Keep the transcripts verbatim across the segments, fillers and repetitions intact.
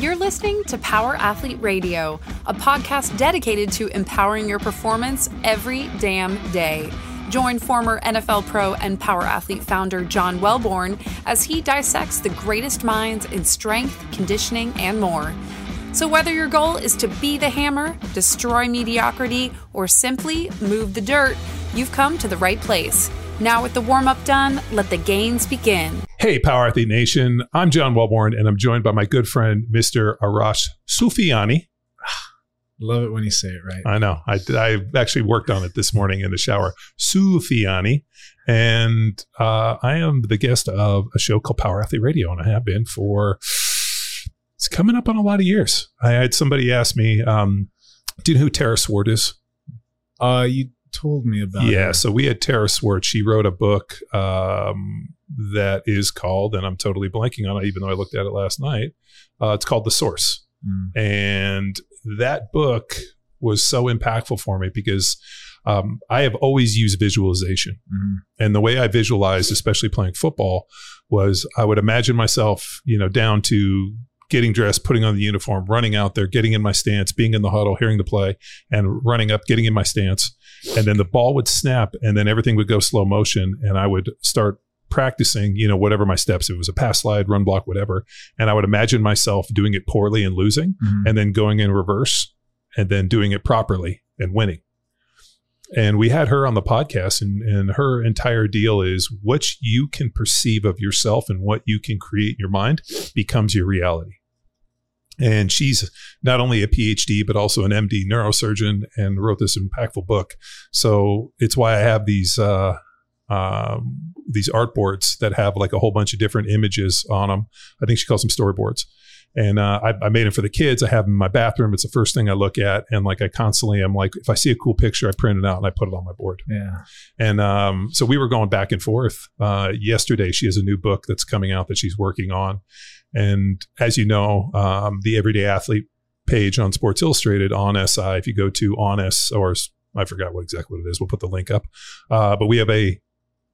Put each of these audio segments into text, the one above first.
You're listening to Power Athlete Radio, a podcast dedicated to empowering your performance every damn day. Join former N F L pro and Power Athlete founder John Welborn as he dissects the greatest minds in strength, conditioning, and more. So whether your goal is to be the hammer, destroy mediocrity, or simply move the dirt, you've come to the right place. Now with the warm-up done, let the gains begin. Hey, Power Athlete Nation. I'm John Welborn, and I'm joined by my good friend, Mister Arash Soufiani. Love it when you say it right. I know. I, I actually worked on it this morning in the shower. Soufiani. And uh, I am the guest of a show called Power Athlete Radio, and I have been for, it's coming up on a lot of years. I had somebody ask me, um, do you know who Tara Swart is? Uh, you told me about Yeah, her. so we had Tara Swart. She wrote a book um, that is called, and I'm totally blanking on it, even though I looked at it last night. Uh, it's called The Source. Mm. And that book was so impactful for me because um, I have always used visualization. Mm. And the way I visualized, especially playing football, was I would imagine myself, you know, down to getting dressed, putting on the uniform, running out there, getting in my stance, being in the huddle, hearing the play, and running up, getting in my stance. And then the ball would snap, and then everything would go slow motion, and I would start practicing, you know, whatever my steps. If it was a pass, slide, run, block, whatever. And I would imagine myself doing it poorly and losing, mm-hmm. and then going in reverse, and then doing it properly and winning. And we had her on the podcast, and, and her entire deal is what you can perceive of yourself and what you can create in your mind becomes your reality. And she's not only a P H D, but also an M D neurosurgeon, and wrote this impactful book. So it's why I have these uh, um, these art boards that have like a whole bunch of different images on them. I think she calls them storyboards. And uh, I, I made them for the kids. I have them in my bathroom. It's the first thing I look at. And like I constantly am like, if I see a cool picture, I print it out and I put it on my board. Yeah. And um, so we were going back and forth. Uh, yesterday, she has a new book that's coming out that she's working on. And as you know, um, the Everyday Athlete page on Sports Illustrated on S I, if you go to on S, or I forgot what exactly what it is, we'll put the link up. Uh, but we have a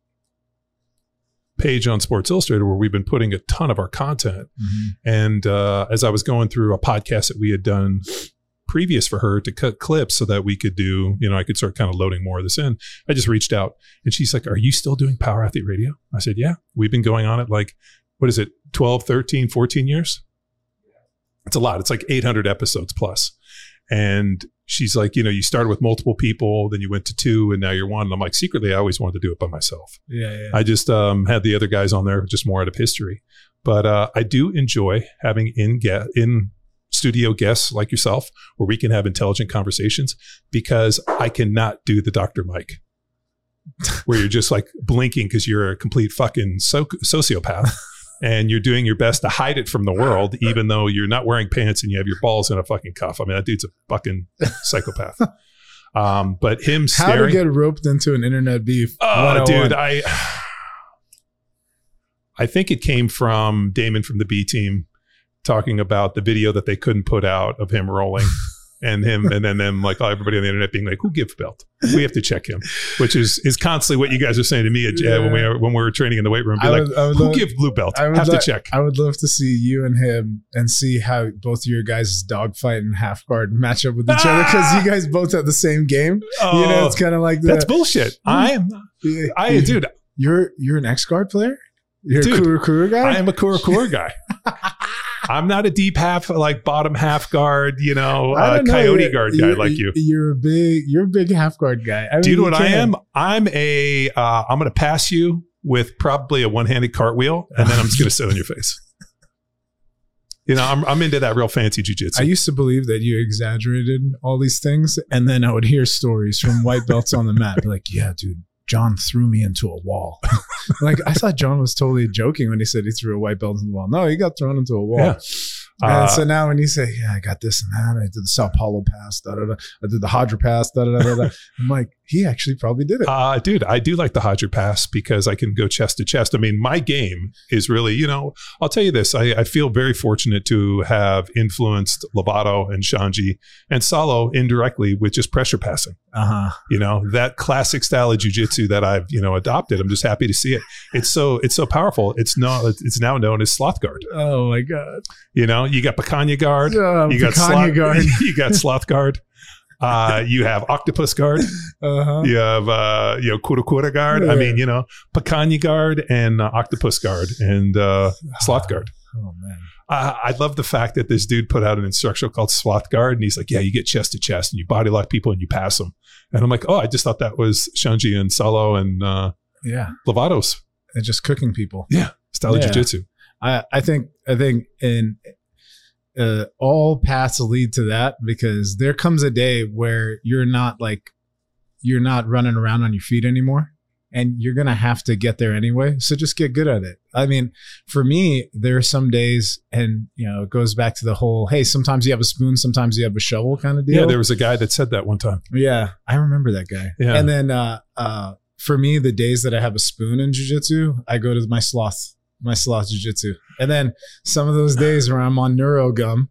page on Sports Illustrated where we've been putting a ton of our content. Mm-hmm. And uh, as I was going through a podcast that we had done previous for her to cut clips so that we could do, you know, I could start kind of loading more of this in, I just reached out and she's like, are you still doing Power Athlete Radio? I said, yeah, we've been going on it like, what is it, twelve, thirteen, fourteen years? It's a lot. It's like eight hundred episodes plus. And she's like, you know, you started with multiple people, then you went to two, and now you're one. And I'm like, secretly, I always wanted to do it by myself. Yeah, yeah. I just um, had the other guys on there just more out of history. But uh, I do enjoy having in get in studio guests like yourself where we can have intelligent conversations, because I cannot do the Doctor Mike where you're just like blinking because you're a complete fucking so- sociopath. And you're doing your best to hide it from the world, even though you're not wearing pants and you have your balls in a fucking cuff. I mean, that dude's a fucking psychopath. Um, but him staring. How to get roped into an internet beef. Oh, dude, I, I think it came from Damon from the B team talking about the video that they couldn't put out of him rolling. And him, and then them, like everybody on the internet being like, "Who gives belt? We have to check him," which is is constantly what you guys are saying to me at, yeah. when we are, when we were training in the weight room. Be would, like, "Who love, give blue belt? I have li- to check." I would love to see you and him and see how both of your guys' dogfight and half guard match up with each ah! other, because you guys both have the same game. Oh, you know, it's kind of like the, that's bullshit. I'm, I dude, you're you're an X guard player. You're dude, a Kura Kura guy. I am a Kura Kura guy. I'm not a deep half, like bottom half guard, you know, uh, know. coyote you're, guard guy like you. You're a big, you're a big half guard guy. I mean, do you know what can. I am? I'm a, uh, I'm going to pass you with probably a one-handed cartwheel, and then I'm just going to sit on your face. You know, I'm I'm into that real fancy jiu-jitsu. I used to believe that you exaggerated all these things, and then I would hear stories from white belts on the mat, be like, yeah, dude, John threw me into a wall. Like, I thought John was totally joking when he said he threw a white belt into the wall. No, he got thrown into a wall. Yeah. And uh, so now when you say, yeah, I got this and that, I did the Sao Paulo pass, da da da, I did the Hadra pass, da da da da, I'm like, he actually probably did it. Uh, dude, I do like the Hodger pass because I can go chest to chest. I mean, my game is really, you know, I'll tell you this. I, I feel very fortunate to have influenced Lovato and Shanji and Salo indirectly with just pressure passing. Uh-huh. You know, that classic style of jiu-jitsu that I've, you know, adopted. I'm just happy to see it. It's so, it's so powerful. It's not, it's now known as sloth guard. Oh my God. You know, you got picanha guard. Uh, you got picanha sloth guard. You got sloth guard. Uh, you have octopus guard. Uh-huh. You have, uh, you know, Kurokura guard. Yeah. I mean, you know, picanha guard and uh, octopus guard and uh, sloth guard. Oh, man. Uh, I love the fact that this dude put out an instructional called sloth guard. And he's like, yeah, you get chest to chest and you body lock people and you pass them. And I'm like, oh, I just thought that was Shanji and Salo and uh, yeah, Lovato's. And just cooking people. Yeah. Style Yeah. of jiu-jitsu. I, I think, I think in, Uh, all paths lead to that, because there comes a day where you're not like you're not running around on your feet anymore, and you're gonna have to get there anyway. So just get good at it. I mean, for me, there are some days, and you know, it goes back to the whole, hey, sometimes you have a spoon, sometimes you have a shovel kind of deal. Yeah, there was a guy that said that one time. Yeah, I remember that guy. Yeah. And then uh, uh, for me, the days that I have a spoon in jiu-jitsu, I go to my sloth, my sloth jiu-jitsu. And then some of those days where I'm on NeuroGum,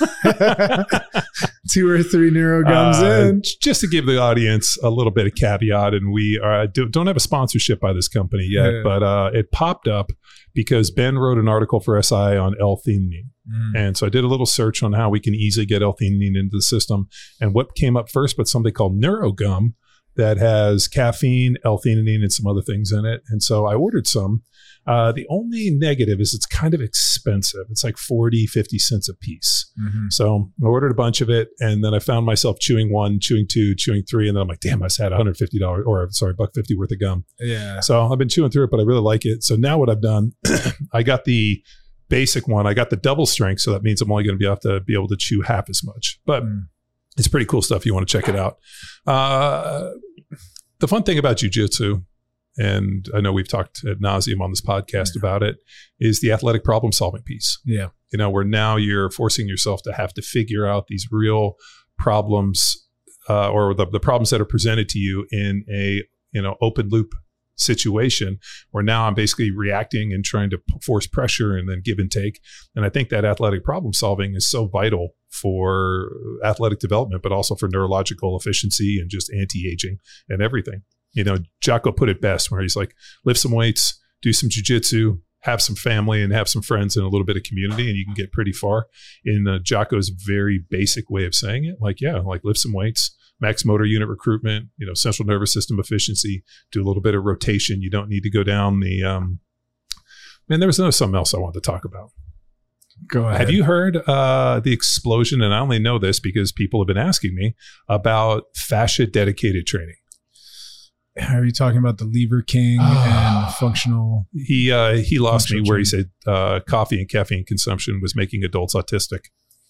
two or three NeuroGums Uh, in. just to give the audience a little bit of caveat, and we are, do, don't have a sponsorship by this company yet, Yeah. but uh, it popped up because Ben wrote an article for S I on L-theanine. Mm. And so I did a little search on how we can easily get L-theanine into the system. And what came up first, but something called NeuroGum that has caffeine, L-theanine, and some other things in it. And so I ordered some. Uh, the only negative is it's kind of expensive. It's like forty, fifty cents a piece. Mm-hmm. So I ordered a bunch of it, and then I found myself chewing one, chewing two, chewing three, and then I'm like, damn, I just had one hundred fifty dollars or sorry, buck fifty worth of gum. Yeah. So I've been chewing through it, but I really like it. So now what I've done, I got the basic one. I got the double strength, so that means I'm only going to be able to be able to chew half as much. But Mm. it's pretty cool stuff. You want to check it out. Uh, the fun thing about jiu-jitsu, and I know we've talked ad nauseum on this podcast Yeah. about it, is the athletic problem solving piece. Yeah. You know, where now you're forcing yourself to have to figure out these real problems uh, or the, the problems that are presented to you in a, you know, open loop situation where now I'm basically reacting and trying to p- force pressure and then give and take. And I think that athletic problem solving is so vital for athletic development, but also for neurological efficiency and just anti-aging and everything. You know, Jocko put it best where he's like, lift some weights, do some jiu-jitsu, have some family and have some friends and a little bit of community, and you can get pretty far. In uh, Jocko's very basic way of saying it, like, yeah, like lift some weights, max motor unit recruitment, you know, central nervous system efficiency, do a little bit of rotation. You don't need to go down the, um, man, there was no, something else I wanted to talk about. Go ahead. Have you heard uh, the explosion, and I only know this because people have been asking me, about fascia dedicated training? Are you talking about the Lever King and functional? He uh, he lost me Functional where he said uh, coffee and caffeine consumption was making adults autistic.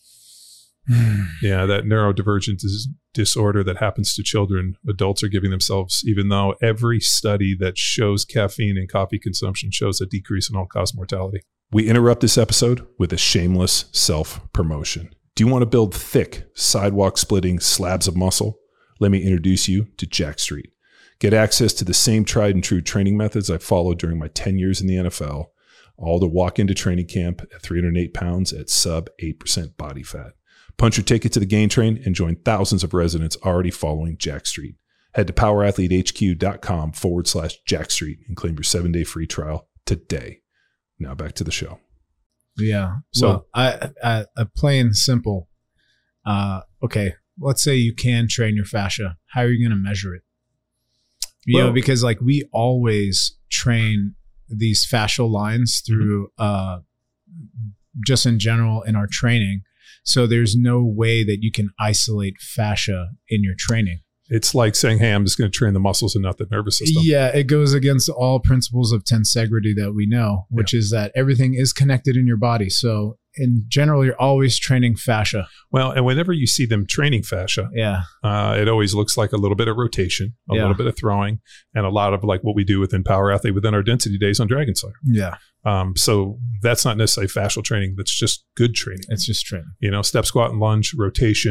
Yeah, that neurodivergent dis- disorder that happens to children, adults are giving themselves, even though every study that shows caffeine and coffee consumption shows a decrease in all-cause mortality. We interrupt this episode with a shameless self-promotion. Do you want to build thick, sidewalk-splitting slabs of muscle? Let me introduce you to Jack Street. Get access to the same tried and true training methods I followed during my ten years in the N F L, all to walk into training camp at three hundred eight pounds at sub eight percent body fat. Punch your ticket to the Gain Train and join thousands of residents already following Jack Street. Head to powerathletehq.com forward slash Jack Street and claim your seven-day free trial today. Now back to the show. Yeah. So- So I, I, I plain and simple. Uh, okay. Let's say you can train your fascia. How are you going to measure it? You Well- know, because like we always train these fascial lines through, uh, just in general in our training. So there's no way that you can isolate fascia in your training. It's like saying, hey, I'm just going to train the muscles and not the nervous system. Yeah, it goes against all principles of tensegrity that we know, which is that everything is connected in your body. So in general, you're always training fascia. Well, and whenever you see them training fascia, Yeah. uh, it always looks like a little bit of rotation, a Yeah. little bit of throwing, and a lot of like what we do within Power Athlete within our density days on Dragon Slayer. Yeah. Um, so that's not necessarily fascial training. That's just good training. It's just training. You know, step, squat, and lunge, rotation,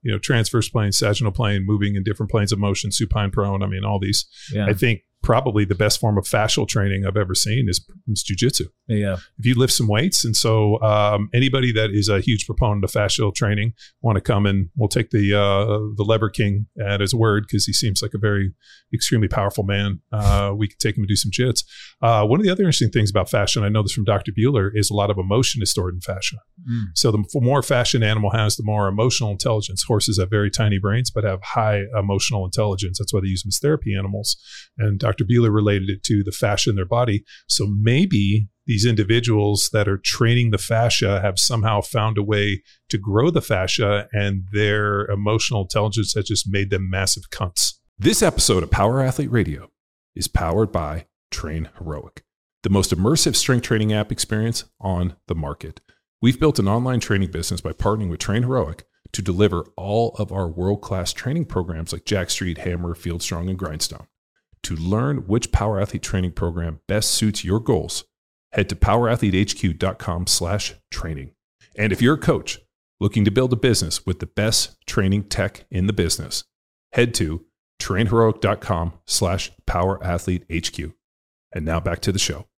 you know, transverse plane, sagittal plane, moving in different planes of motion, supine, prone. I mean, all these. Yeah. I think probably the best form of fascial training I've ever seen is, is jiu-jitsu. Yeah. If you lift some weights. And so um, anybody that is a huge proponent of fascial training want to come and we'll take the uh, the Lever King at his word because he seems like a very extremely powerful man. Uh, we can take him and do some jits. Uh, one of the other interesting things about fascia, and I know this from Doctor Bueller, is a lot of emotion is stored in fascia. Mm. So the more fascia an animal has, the more emotional intelligence. Horses have very tiny brains, but have high emotional intelligence. That's why they use them as therapy animals. And Doctor Bueller related it to the fascia in their body. So maybe these individuals that are training the fascia have somehow found a way to grow the fascia, and their emotional intelligence has just made them massive cunts. This episode of Power Athlete Radio is powered by Train Heroic, the most immersive strength training app experience on the market. We've built an online training business by partnering with Train Heroic to deliver all of our world-class training programs like Jack Street, Hammer, Field Strong, and Grindstone. To learn which Power Athlete training program best suits your goals, head to powerathletehq.com slash training. And if you're a coach looking to build a business with the best training tech in the business, head to trainheroic.com slash powerathletehq. And now back to the show.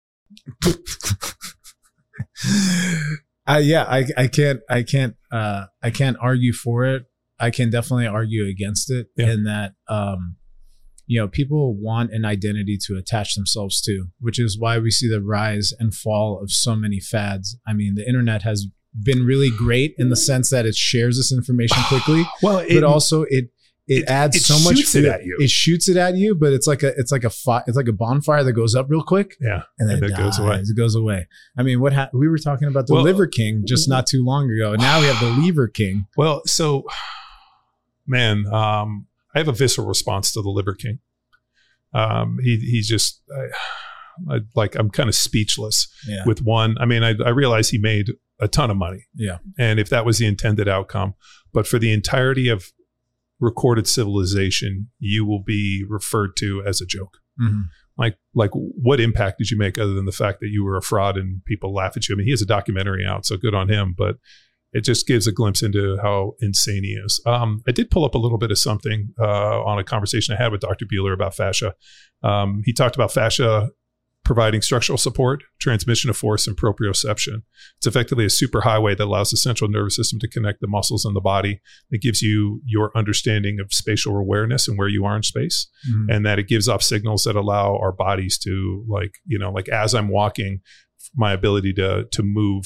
uh, yeah, I, I can't, I can't, uh, I can't argue for it. I can definitely argue against it yeah. in that, um, you know, people want an identity to attach themselves to, which is why we see the rise and fall of so many fads. I mean, the internet has been really great in the sense that it shares this information quickly, well, it, but also it it, it adds it so much. Shoots it at you. It shoots it at you, but it's like a it's like a fi- it's like a bonfire that goes up real quick, yeah, and then and it, it goes away. It goes away. I mean, what ha- we were talking about the well, Liver King just not too long ago. Now we have the Lever King. Well, so man, um, I have a visceral response to the Liver King. Um, he he's just I, I, like I'm kind of speechless yeah. with one. I mean, I, I realize he made a ton of money, yeah, and if that was the intended outcome, but for the entirety of recorded civilization, you will be referred to as a joke. Mm-hmm. Like, like what impact did you make other than the fact that you were a fraud and people laugh at you? I mean, he has a documentary out, so good on him, but it just gives a glimpse into how insane he is. Um, I did pull up a little bit of something uh, on a conversation I had with Doctor Bueller about fascia. Um, he talked about fascia providing structural support, transmission of force, and proprioception. It's effectively a superhighway that allows the central nervous system to connect the muscles in the body. It gives you your understanding of spatial awareness and where you are in space, mm-hmm. and that it gives off signals that allow our bodies to, like, you know, like as I'm walking, my ability to to move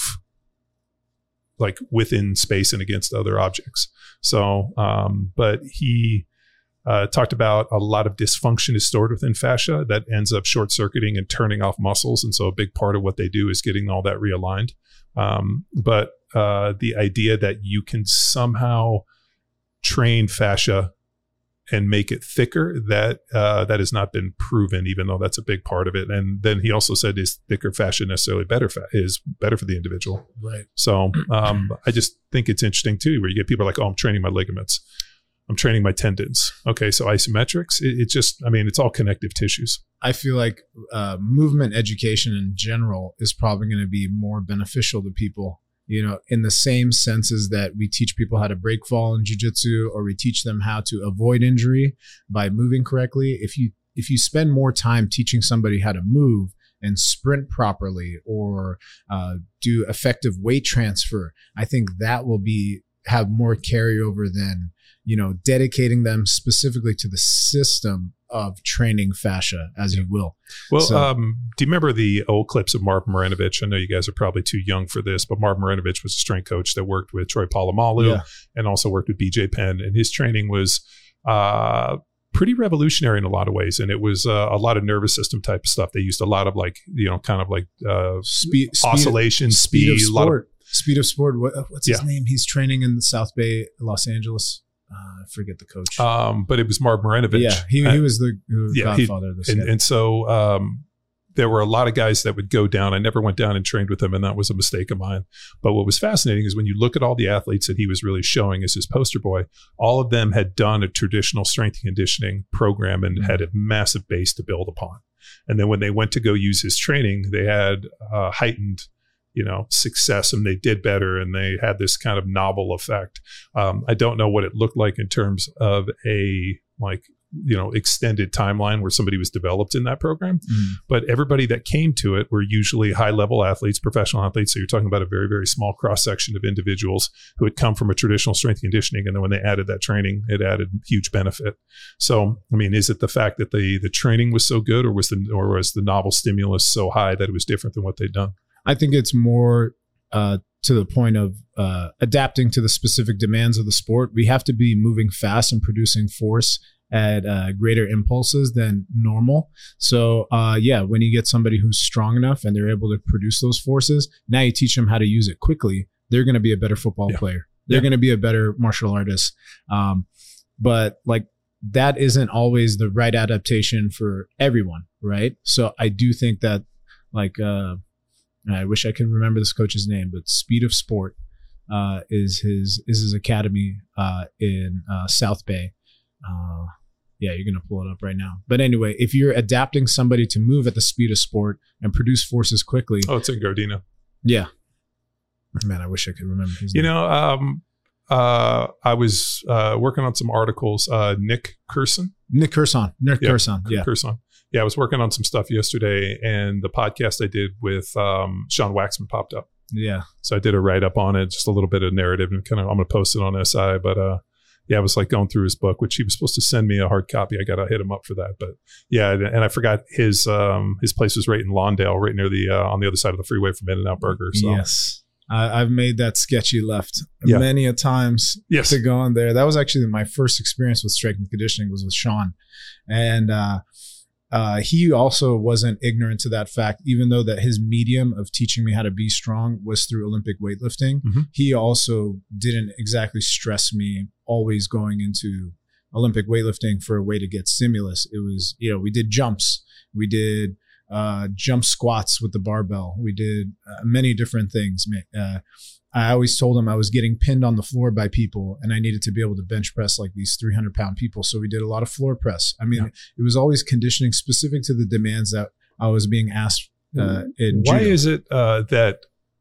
like within space and against other objects. So, um, but he uh, talked about a lot of dysfunction is stored within fascia that ends up short circuiting and turning off muscles. And so a big part of what they do is getting all that realigned. Um, but uh, the idea that you can somehow train fascia and make it thicker, that uh, that has not been proven, even though that's a big part of it. And then he also said, is thicker fascia necessarily better fa- is better for the individual? Right. So um, I just think it's interesting too, where you get people like, oh, I'm training my ligaments, I'm training my tendons. Okay, so isometrics, it, it just, I mean, it's all connective tissues. I feel like uh, movement education in general is probably going to be more beneficial to people. You know, in the same senses that we teach people how to break fall in jiu-jitsu, or we teach them how to avoid injury by moving correctly. If you if you spend more time teaching somebody how to move and sprint properly, or uh, do effective weight transfer, I think that will be have more carryover than, you know, dedicating them specifically to the system of training fascia, as you will. Well, so, um, do you remember the old clips of Marv Marinovich? I know you guys are probably too young for this, but Marv Marinovich was a strength coach that worked with Troy Polamalu yeah. and also worked with B J Penn. And his training was uh, pretty revolutionary in a lot of ways. And it was uh, a lot of nervous system type of stuff. They used a lot of like, you know, kind of like uh, speed, oscillation, speed, speed, speed of a lot sport. Of, speed of sport. What, what's his yeah. name? He's training in the South Bay, Los Angeles. Uh, I forget the coach. Um, but it was Marv Marinovich. Yeah, he, he was the uh, yeah, godfather of this. And, yeah. and so um, there were a lot of guys that would go down. I never went down and trained with him, and that was a mistake of mine. But what was fascinating is when you look at all the athletes that he was really showing as his poster boy, all of them had done a traditional strength and conditioning program and mm-hmm. had a massive base to build upon. And then when they went to go use his training, they had uh, heightened you know, success and they did better and they had this kind of novel effect. Um, I don't know what it looked like in terms of a like, you know, extended timeline where somebody was developed in that program. Mm. But everybody that came to it were usually high level athletes, professional athletes. So you're talking about a very, very small cross section of individuals who had come from a traditional strength conditioning. And then when they added that training, it added huge benefit. So, I mean, is it the fact that the, the training was so good or was the, or was the novel stimulus so high that it was different than what they'd done? I think it's more uh, to the point of uh, adapting to the specific demands of the sport. We have to be moving fast and producing force at uh, greater impulses than normal. So uh, yeah, when you get somebody who's strong enough and they're able to produce those forces, now you teach them how to use it quickly. They're going to be a better football yeah. player. They're yeah. going to be a better martial artist. Um, but like that isn't always the right adaptation for everyone, right? So I do think that like, uh, I wish I could remember this coach's name, but Speed of Sport uh, is his is his academy uh, in uh, South Bay. Uh, yeah, you're going to pull it up right now. But anyway, if you're adapting somebody to move at the speed of sport and produce forces quickly. Oh, it's in Gardena. Yeah. Man, I wish I could remember his you name. You know, um, uh, I was uh, working on some articles. Uh, Nick Curson. Nick Curson. Nick yeah, Curson. Yeah. Curson. Yeah, I was working on some stuff yesterday, and the podcast I did with um, Sean Waxman popped up. Yeah. So I did a write-up on it, just a little bit of narrative, and kind of I'm going to post it on S I, but uh, yeah, I was like going through his book, which he was supposed to send me a hard copy. I got to hit him up for that. But yeah, and I forgot his um, his place was right in Lawndale, right near the uh, on the other side of the freeway from In-N-Out Burger. So. Yes. I, I've made that sketchy left yeah. many a times yes. to go in there. That was actually my first experience with strength and conditioning was with Sean. And uh, uh, he also wasn't ignorant to that fact, even though that his medium of teaching me how to be strong was through Olympic weightlifting. Mm-hmm. He also didn't exactly stress me always going into Olympic weightlifting for a way to get stimulus. It was, you know, we did jumps. We did uh, jump squats with the barbell. We did uh, many different things. Uh, I always told him I was getting pinned on the floor by people and I needed to be able to bench press like these three hundred pound people. So we did a lot of floor press. I mean, yeah. it was always conditioning specific to the demands that I was being asked. Uh, in Why judo. is it uh, that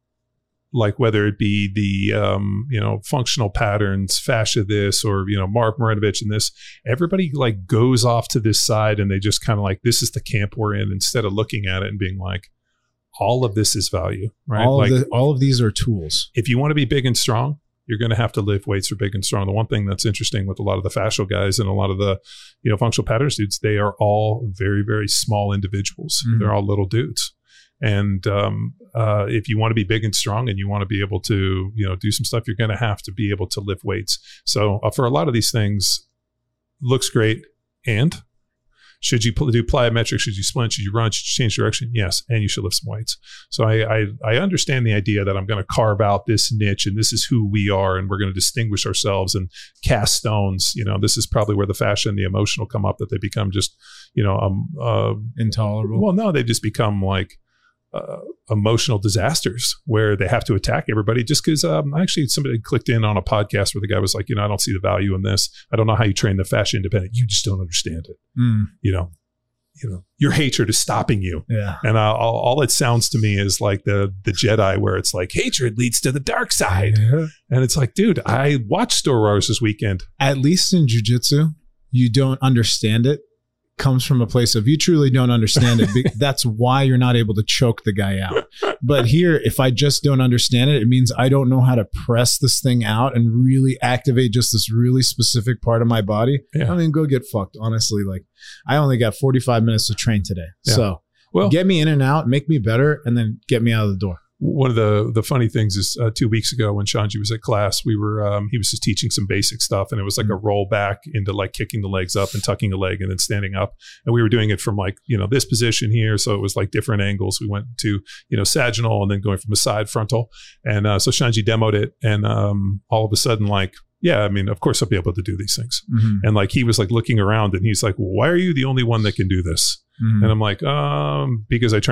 like whether it be the, um, you know, functional patterns, fascia this, or, you know, Mark Marinovich and this, everybody like goes off to this side and they just kind of like, this is the camp we're in, instead of looking at it and being like, all of this is value, right? All, like, of the, all of these are tools. If you want to be big and strong, you're going to have to lift weights for big and strong. The one thing that's interesting with a lot of the fascial guys and a lot of the, you know, functional patterns dudes, they are all very, very small individuals. Mm-hmm. They're all little dudes. And um, uh, if you want to be big and strong and you want to be able to, you know, do some stuff, you're going to have to be able to lift weights. So uh, for a lot of these things, looks great. And should you do plyometrics? Should you splint? Should you run? Should you change direction? Yes. And you should lift some weights. So I, I, I understand the idea that I'm going to carve out this niche and this is who we are and we're going to distinguish ourselves and cast stones. You know, this is probably where the fascia and the emotional come up, that they become just, you know, um, uh, intolerable. Well, no, they just become like, Uh, emotional disasters where they have to attack everybody just because um, actually somebody clicked in on a podcast where the guy was like, you know, I don't see the value in this. I don't know how you train the fascia independent. You just don't understand it. Mm. You know, you know, your hatred is stopping you. Yeah. And I'll, I'll, all it sounds to me is like the the Jedi, where it's like hatred leads to the dark side. Yeah. And it's like, dude, I watched Star Wars this weekend. At least in jiu-jitsu, you don't understand it. Comes from a place of you truly don't understand it. That's why you're not able to choke the guy out. But here, if I just don't understand it, it means I don't know how to press this thing out and really activate just this really specific part of my body. Yeah. I mean, go get fucked. Honestly, like I only got forty-five minutes to train today. Yeah. So well, get me in and out, make me better, and then get me out of the door. One of the the funny things is uh, two weeks ago when Shanji was at class, we were um, he was just teaching some basic stuff, and it was like a roll back into like kicking the legs up and tucking a leg and then standing up, and we were doing it from like, you know, this position here, so it was like different angles. We went to, you know, sagittal and then going from the side frontal, and uh, so Shanji demoed it, and um, all of a sudden like, yeah, I mean, of course I'll be able to do these things, mm-hmm. and like he was like looking around and he's like, well, why are you the only one that can do this? Mm-hmm. And I'm like, um, because I train.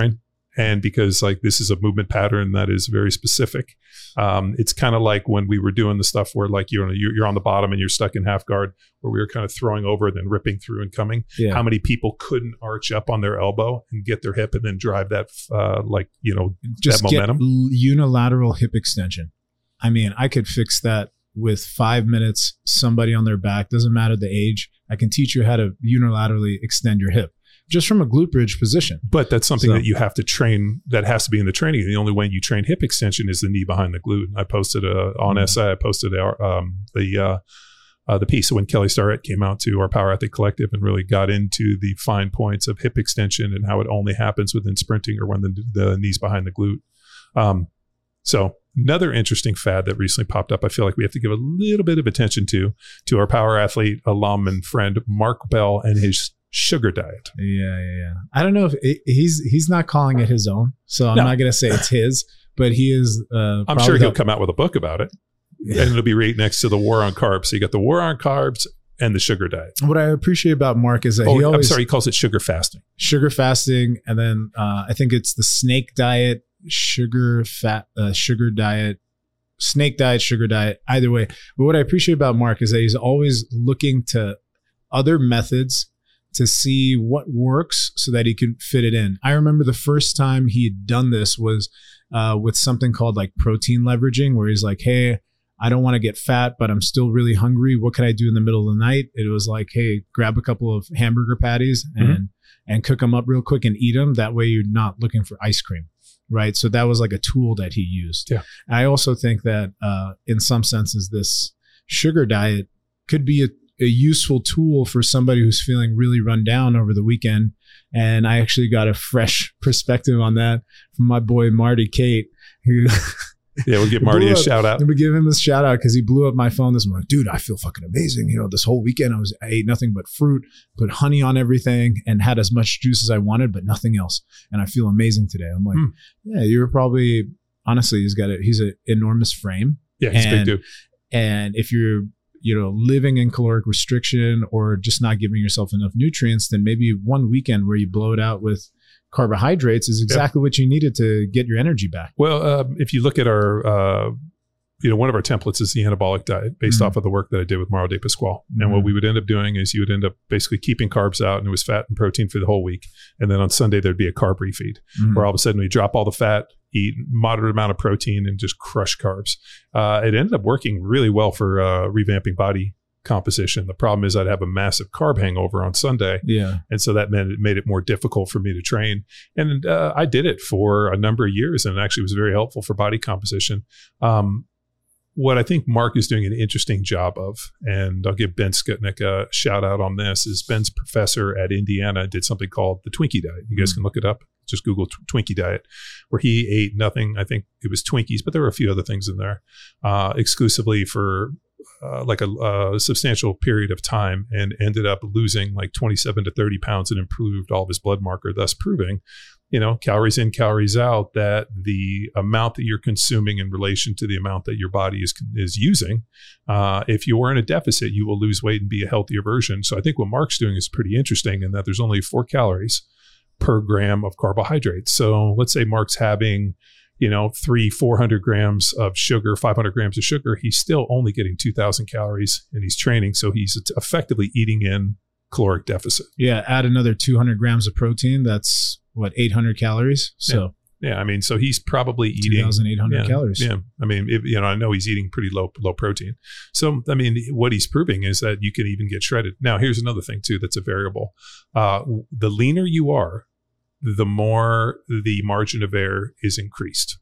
And because like this is a movement pattern that is very specific, um, it's kind of like when we were doing the stuff where like you're, you're on the bottom and you're stuck in half guard, where we were kind of throwing over and then ripping through and coming. Yeah. How many people couldn't arch up on their elbow and get their hip and then drive that uh, like, you know, Just that momentum? Get unilateral hip extension. I mean, I could fix that with five minutes, somebody on their back, doesn't matter the age. I can teach you how to unilaterally extend your hip just from a glute bridge position. But that's something So- that you have to train, that has to be in the training. The only way you train hip extension is the knee behind the glute. I posted a, on Mhm. S I, I posted our, um, the uh, uh, the piece. So when Kelly Starrett came out to our Power Athlete Collective and really got into the fine points of hip extension and how it only happens within sprinting or when the, the knee's behind the glute. Um, so another interesting fad that recently popped up, I feel like we have to give a little bit of attention to, to our Power Athlete alum and friend, Mark Bell, and his sugar diet. Yeah, yeah, yeah. I don't know if it, he's he's not calling it his own, so I'm No. not going to say it's his, but he is. Uh, I'm probably sure he'll the- come out with a book about it. Yeah. And it'll be right next to the war on carbs. So you got the war on carbs and the sugar diet. What I appreciate about Mark is that Oh, he I'm always sorry, he calls it sugar fasting. sugar fasting, and then uh, I think it's the snake diet, sugar fat, uh, sugar diet, snake diet, sugar diet. Either way, but what I appreciate about Mark is that he's always looking to other methods to see what works so that he can fit it in. I remember the first time he had done this was uh, with something called like protein leveraging, where he's like, hey, I don't want to get fat, but I'm still really hungry. What can I do in the middle of the night? It was like, hey, grab a couple of hamburger patties and Mm-hmm. and cook them up real quick and eat them. That way you're not looking for ice cream, right? So that was like a tool that he used. Yeah. I also think that uh, in some senses, this sugar diet could be a, a useful tool for somebody who's feeling really run down over the weekend. And I actually got a fresh perspective on that from my boy, Marty Kate, who Yeah, we'll give Marty blew a up. shout out. Let me give him a shout out because he blew up my phone this morning. Dude, I feel fucking amazing. You know, this whole weekend I was I ate nothing but fruit, put honey on everything, and had as much juice as I wanted, but nothing else. And I feel amazing today. I'm like, Hmm. yeah, you're probably honestly, he's got a he's an enormous frame. Yeah, he's a big And- dude. And if you're, you know, living in caloric restriction or just not giving yourself enough nutrients, then maybe one weekend where you blow it out with carbohydrates is exactly what you needed to get your energy back. Well, um, if you look at our, uh, you know, one of our templates is the anabolic diet based Mhm. off of the work that I did with Mauro De Pasquale. And Mhm. what we would end up doing is you would end up basically keeping carbs out and it was fat and protein for the whole week. And then on Sunday, there'd be a carb refeed Mhm. where all of a sudden we drop all the fat, eat moderate amount of protein and just crush carbs. Uh, it ended up working really well for uh, revamping body composition. The problem is I'd have a massive carb hangover on Sunday. Yeah. And so that meant it made it more difficult for me to train. And uh, I did it for a number of years and it actually was very helpful for body composition. Um, what I think Mark is doing an interesting job of, and I'll give Ben Skutnik a shout out on this, is Ben's professor at Indiana did something called the Twinkie diet. You guys Mm. can look it up. Just Google tw- Twinkie diet, where he ate nothing. I think it was Twinkies, but there were a few other things in there, uh, exclusively for uh, like a, a substantial period of time, and ended up losing like twenty-seven to thirty pounds and improved all of his blood marker, thus proving, you know, calories in, calories out, that the amount that you're consuming in relation to the amount that your body is is using, uh, if you are in a deficit, you will lose weight and be a healthier version. So I think what Mark's doing is pretty interesting in that there's only four calories per gram of carbohydrates. So let's say Mark's having, you know, three, four hundred grams of sugar, five hundred grams of sugar. He's still only getting two thousand calories and he's training. So he's effectively eating in caloric deficit. Yeah. Add another two hundred grams of protein. That's what, eight hundred calories. So Yeah. I mean, so he's probably eating two thousand eight hundred yeah, calories. Yeah. I mean, if, you know, I know he's eating pretty low, low protein. So, I mean, what he's proving is that you can even get shredded. Now, here's another thing too, that's a variable. Uh, the leaner you are, the more the margin of error is increased.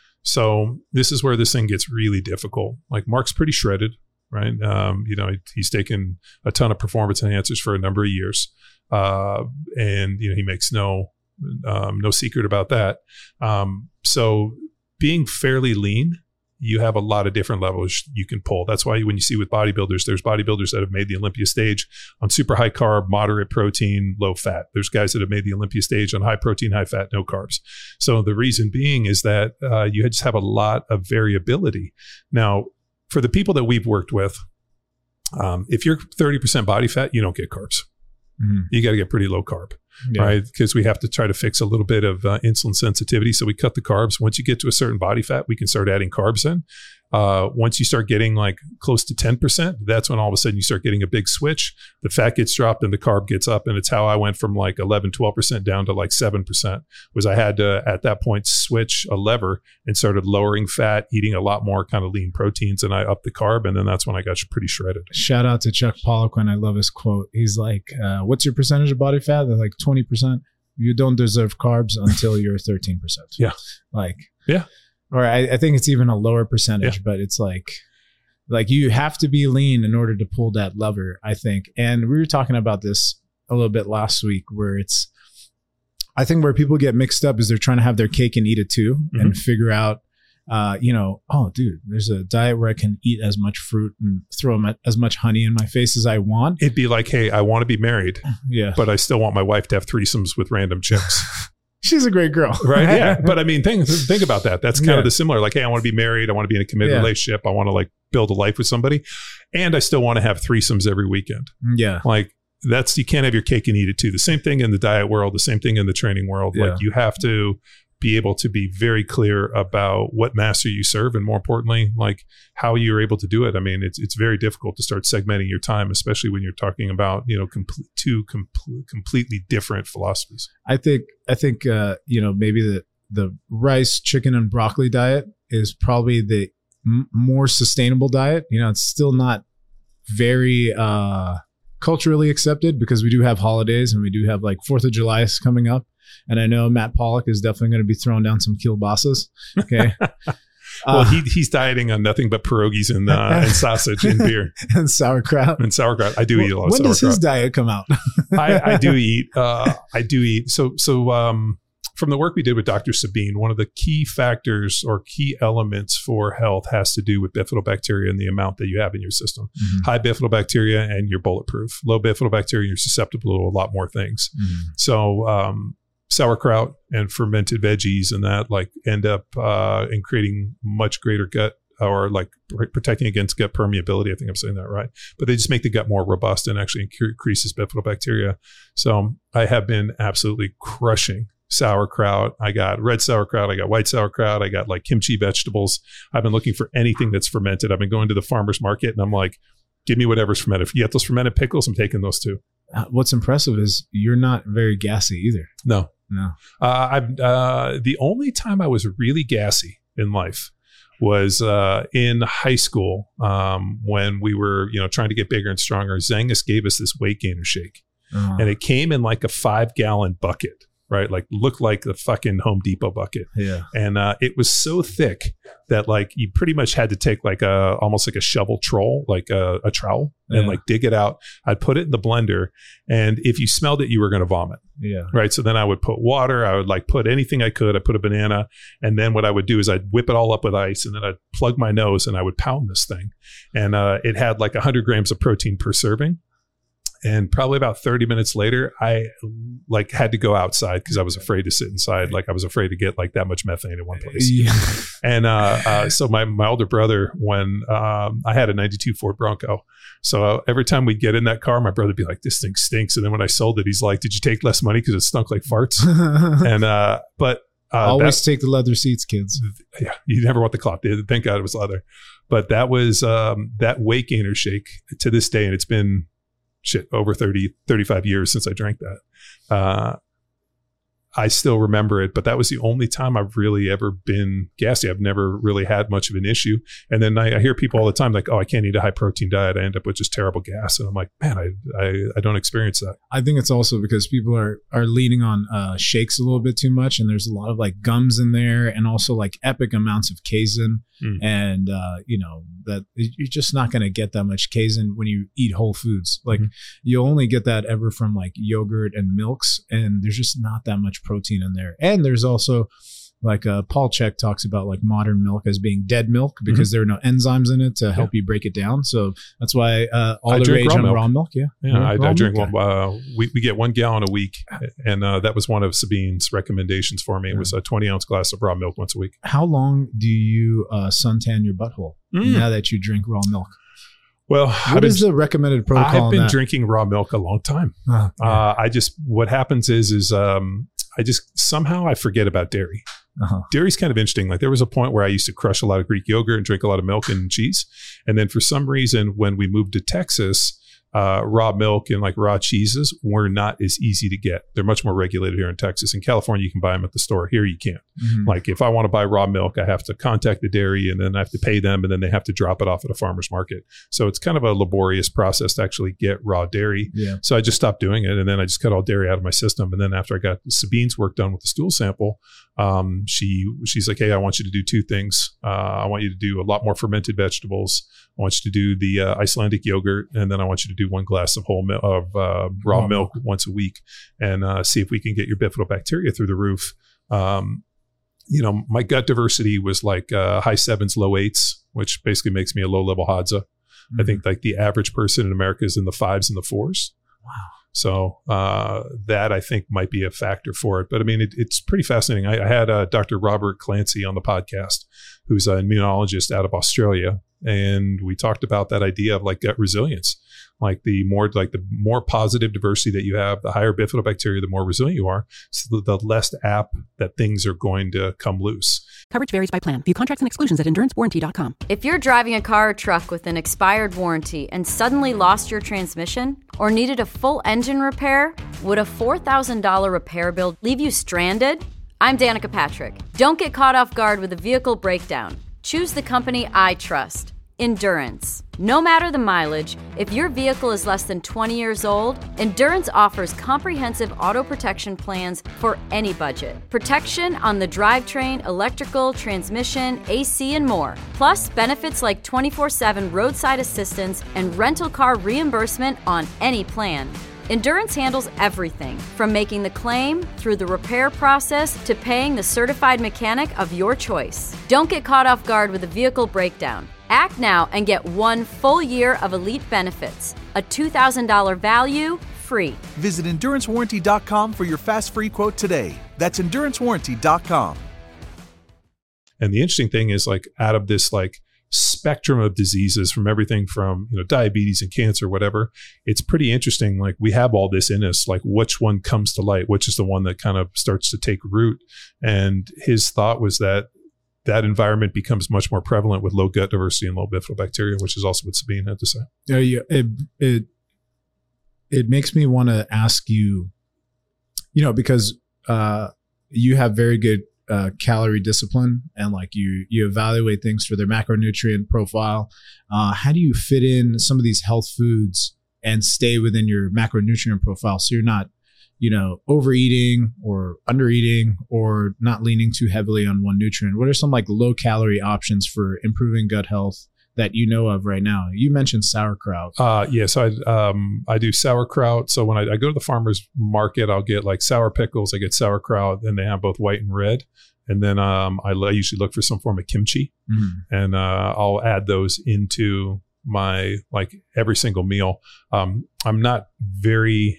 So this is where this thing gets really difficult. Like Mark's pretty shredded, right? Um, you know, he's taken a ton of performance enhancers for a number of years. Uh, and, you know, he makes no, um, no secret about that. Um, so being fairly lean, you have a lot of different levels you can pull. That's why when you see with bodybuilders, there's bodybuilders that have made the Olympia stage on super high carb, moderate protein, low fat. There's guys that have made the Olympia stage on high protein, high fat, no carbs. So the reason being is that uh, you just have a lot of variability. Now, for the people that we've worked with, um, if you're thirty percent body fat, you don't get carbs. Mhm. You got to get pretty low carb. yeah. right? Because we have to try to fix a little bit of uh, insulin sensitivity. So we cut the carbs. Once you get to a certain body fat, we can start adding carbs in. Uh, once you start getting like close to ten percent, that's when all of a sudden you start getting a big switch. The fat gets dropped and the carb gets up. And it's how I went from like eleven, twelve percent down to like seven percent was I had to, at that point, switch a lever and started lowering fat, eating a lot more kind of lean proteins, and I upped the carb. And then that's when I got pretty shredded. Shout out to Chuck Poliquin. I love his quote. He's like, uh, what's your percentage of body fat? They're like twenty percent. You don't deserve carbs until you're thirteen percent. Yeah. Like, yeah. Or I, I think it's even a lower percentage, yeah. but it's like, like you have to be lean in order to pull that lever, I think. And we were talking about this a little bit last week where it's, I think where people get mixed up is they're trying to have their cake and eat it too, mm-hmm. and figure out, uh, you know, oh, dude, there's a diet where I can eat as much fruit and throw as much honey in my face as I want. It'd be like, hey, I want to be married, yeah, but I still want my wife to have threesomes with random chicks. She's a great girl. Right. Yeah. But I mean, think, think about that. That's kind yeah. of the similar, like, hey, I want to be married. I want to be in a committed yeah. relationship. I want to like build a life with somebody. And I still want to have threesomes every weekend. Yeah. Like that's, you can't have your cake and eat it too. The same thing in the diet world, the same thing in the training world. Yeah. Like you have to be able to be very clear about what master you serve. And more importantly, like how you're able to do it. I mean, it's, it's very difficult to start segmenting your time, especially when you're talking about, you know, complete, two com- completely different philosophies. I think, I think, uh, you know, maybe the, the rice, chicken, and broccoli diet is probably the m- more sustainable diet. You know, it's still not very, uh, culturally accepted because we do have holidays and we do have like fourth of July is coming up. And I know Matt Pollock is definitely going to be throwing down some kielbasas. Okay. well, uh, he he's dieting on nothing but pierogies and, uh, and sausage and beer. And sauerkraut. And sauerkraut. I do well, eat a lot of when sauerkraut. When does his diet come out? I, I do eat. Uh, I do eat. So, so um, from the work we did with Doctor Sabine, one of the key factors or key elements for health has to do with bifidobacteria and the amount that you have in your system. Mm-hmm. High bifidobacteria and you're bulletproof. Low bifidobacteria, you're susceptible to a lot more things. Mm-hmm. So, um, sauerkraut and fermented veggies and that like end up uh, in creating much greater gut or like pr- protecting against gut permeability. I think I'm saying that right. But they just make the gut more robust and actually increases bifidobacteria. So I have been absolutely crushing sauerkraut. I got red sauerkraut. I got white sauerkraut. I got like kimchi vegetables. I've been looking for anything that's fermented. I've been going to the farmer's market and I'm like, give me whatever's fermented. If you get those fermented pickles, I'm taking those too. Uh, what's impressive is you're not very gassy either. No. No. Uh, I've uh, the only time I was really gassy in life was uh, in high school um, when we were, you know, trying to get bigger and stronger. Zengus gave us this weight gainer shake, uh-huh. and it came in like a five gallon bucket, right? Like looked like the fucking Home Depot bucket. Yeah. And uh, it was so thick that like you pretty much had to take like a almost like a shovel troll, like a, a trowel, and yeah. like dig it out. I'd put it in the blender, and if you smelled it, you were going to vomit. Yeah. Right. So then I would put water. I would like put anything I could. I put a banana, and then what I would do is I'd whip it all up with ice, and then I'd plug my nose and I would pound this thing, and uh, it had like one hundred grams of protein per serving. And probably about thirty minutes later, I like had to go outside because I was afraid to sit inside. Like I was afraid to get like that much methane in one place. Yeah. And uh, uh, so my, my older brother, when um, I had a ninety-two Ford Bronco, so every time we'd get in that car, my brother would be like, this thing stinks. And then when I sold it, he's like, did you take less money because it stunk like farts? and uh, but uh, always take the leather seats, kids. Yeah, you never want the cloth. Thank God it was leather. But that was um, that weight gainer shake to this day, and it's been shit over thirty, thirty-five years since I drank that. Uh, I still remember it, but that was the only time I've really ever been gassy. I've never really had much of an issue. And then I, I hear people all the time like, oh, I can't eat a high protein diet. I end up with just terrible gas. And I'm like, man, I I, I don't experience that. I think it's also because people are, are leaning on uh, shakes a little bit too much. And there's a lot of like gums in there and also like epic amounts of casein. Mm. And, uh, you know, that you're just not going to get that much casein when you eat whole foods. Like mm. you only get that ever from like yogurt and milks. And there's just not that much protein in there. And there's also like uh, Paul Chek talks about like modern milk as being dead milk because mm-hmm. there are no enzymes in it to help yeah. you break it down. So that's why uh, all I the rage raw on milk. raw milk. Yeah. Yeah. yeah I, I drink one, uh, we, we get one gallon a week. And uh, that was one of Sabine's recommendations for me. It was a twenty ounce glass of raw milk once a week. How long do you uh, suntan your butthole mm. now that you drink raw milk? Well, what I've is been, the recommended protocol? I've on been that? drinking raw milk a long time. Oh, yeah. Uh, I just, what happens is, is um, I just, somehow I forget about dairy. Uh-huh. Dairy's kind of interesting. Like there was a point where I used to crush a lot of Greek yogurt and drink a lot of milk and cheese. And then for some reason, when we moved to Texas, uh, raw milk and like raw cheeses were not as easy to get. They're much more regulated here in Texas. In California, you can buy them at the store. Here, you can't. Mhm. Like if I want to buy raw milk, I have to contact the dairy and then I have to pay them and then they have to drop it off at a farmer's market. So it's kind of a laborious process to actually get raw dairy. Yeah. So I just stopped doing it. And then I just cut all dairy out of my system. And then after I got Sabine's work done with the stool sample, um, she she's like, hey, I want you to do two things. Uh, I want you to do a lot more fermented vegetables. I want you to do the uh, Icelandic yogurt. And then I want you to do one glass of whole milk, of uh, raw Raw milk once a week and uh, see if we can get your bifidobacteria through the roof. Um, you know, my gut diversity was like uh, high sevens, low eights, which basically makes me a low level Hadza. Mm-hmm. I think like the average person in America is in the fives and the fours. Wow. So uh, that I think might be a factor for it. But I mean, it, it's pretty fascinating. I, I had uh, Doctor Robert Clancy on the podcast, who's an immunologist out of Australia. And we talked about that idea of like gut resilience. Like the more like the more positive diversity that you have, the higher bifidobacteria, the more resilient you are. So the, the less apt that things are going to come loose. Coverage varies by plan. View contracts and exclusions at endurance warranty dot com. If you're driving a car or truck with an expired warranty and suddenly lost your transmission or needed a full engine repair, would a four thousand dollars repair bill leave you stranded? I'm Danica Patrick. Don't get caught off guard with a vehicle breakdown. Choose the company I trust. Endurance. No matter the mileage, if your vehicle is less than twenty years old, Endurance offers comprehensive auto protection plans for any budget. Protection on the drivetrain, electrical, transmission, A C, and more. Plus, benefits like twenty-four seven roadside assistance and rental car reimbursement on any plan. Endurance handles everything from making the claim through the repair process to paying the certified mechanic of your choice. Don't get caught off guard with a vehicle breakdown. Act now and get one full year of elite benefits, a two thousand dollars value, free. Visit endurance warranty dot com for your fast free quote today. That's endurance warranty dot com. And the interesting thing is like out of this like spectrum of diseases from everything from, you know, diabetes and cancer, whatever, it's pretty interesting. Like we have all this in us, like which one comes to light, which is the one that kind of starts to take root. And his thought was that that environment becomes much more prevalent with low gut diversity and low bifidobacteria, which is also what Sabine had to say. Yeah, yeah, it it it makes me want to ask you, you know, because uh, you have very good uh, calorie discipline and like you you evaluate things for their macronutrient profile. Uh, how do you fit in some of these health foods and stay within your macronutrient profile so you're not, you know, overeating or undereating or not leaning too heavily on one nutrient? What are some like low calorie options for improving gut health that you know of right now? You mentioned sauerkraut. Uh, yes, I um, I do sauerkraut. So when I, I go to the farmer's market, I'll get like sour pickles. I get sauerkraut, and they have both white and red. And then um, I, I usually look for some form of kimchi, Mm. and uh, I'll add those into my like every single meal. Um, I'm not very,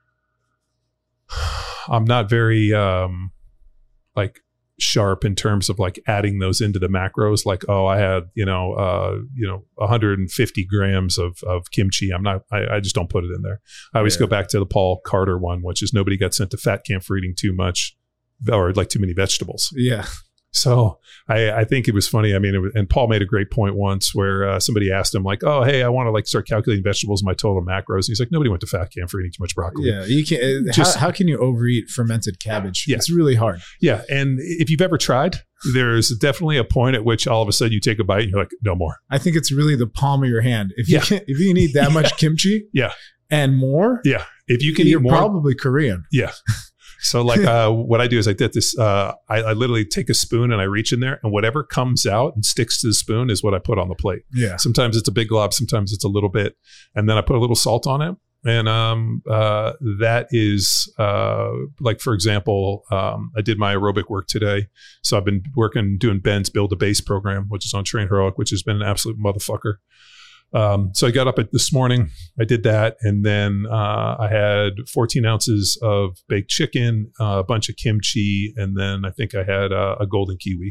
I'm not very um, like sharp in terms of like adding those into the macros. Like, oh, I had you know, uh, you know, one hundred fifty grams of of kimchi. I'm not. I, I just don't put it in there. I always Yeah. go back to the Paul Carter one, which is nobody got sent to fat camp for eating too much or like too many vegetables. Yeah. So I, I think it was funny. I mean, it was, and Paul made a great point once where uh, somebody asked him like, "Oh, hey, I want to like start calculating vegetables in my total macros." And he's like, "Nobody went to fat camp for eating too much broccoli." Yeah. You can. Just- how, how can you overeat fermented cabbage? Yeah. It's really hard. Yeah, and if you've ever tried, there's definitely a point at which all of a sudden you take a bite and you're like, "No more." I think it's really the palm of your hand. If you Yeah. can, if you can eat that much kimchi, Yeah. and more, Yeah, if you can you're eat more, probably Korean. yeah. So like uh, what I do is I did this. Uh, I, I literally take a spoon and I reach in there, and whatever comes out and sticks to the spoon is what I put on the plate. Yeah. Sometimes it's a big glob, sometimes it's a little bit, and then I put a little salt on it. And um, uh, that is uh, like, for example, um, I did my aerobic work today. So I've been working, doing Ben's Build a Base program, which is on Train Heroic, which has been an absolute motherfucker. Um, so I got up at this morning, I did that. And then uh, I had fourteen ounces of baked chicken, uh, a bunch of kimchi. And then I think I had uh, a golden kiwi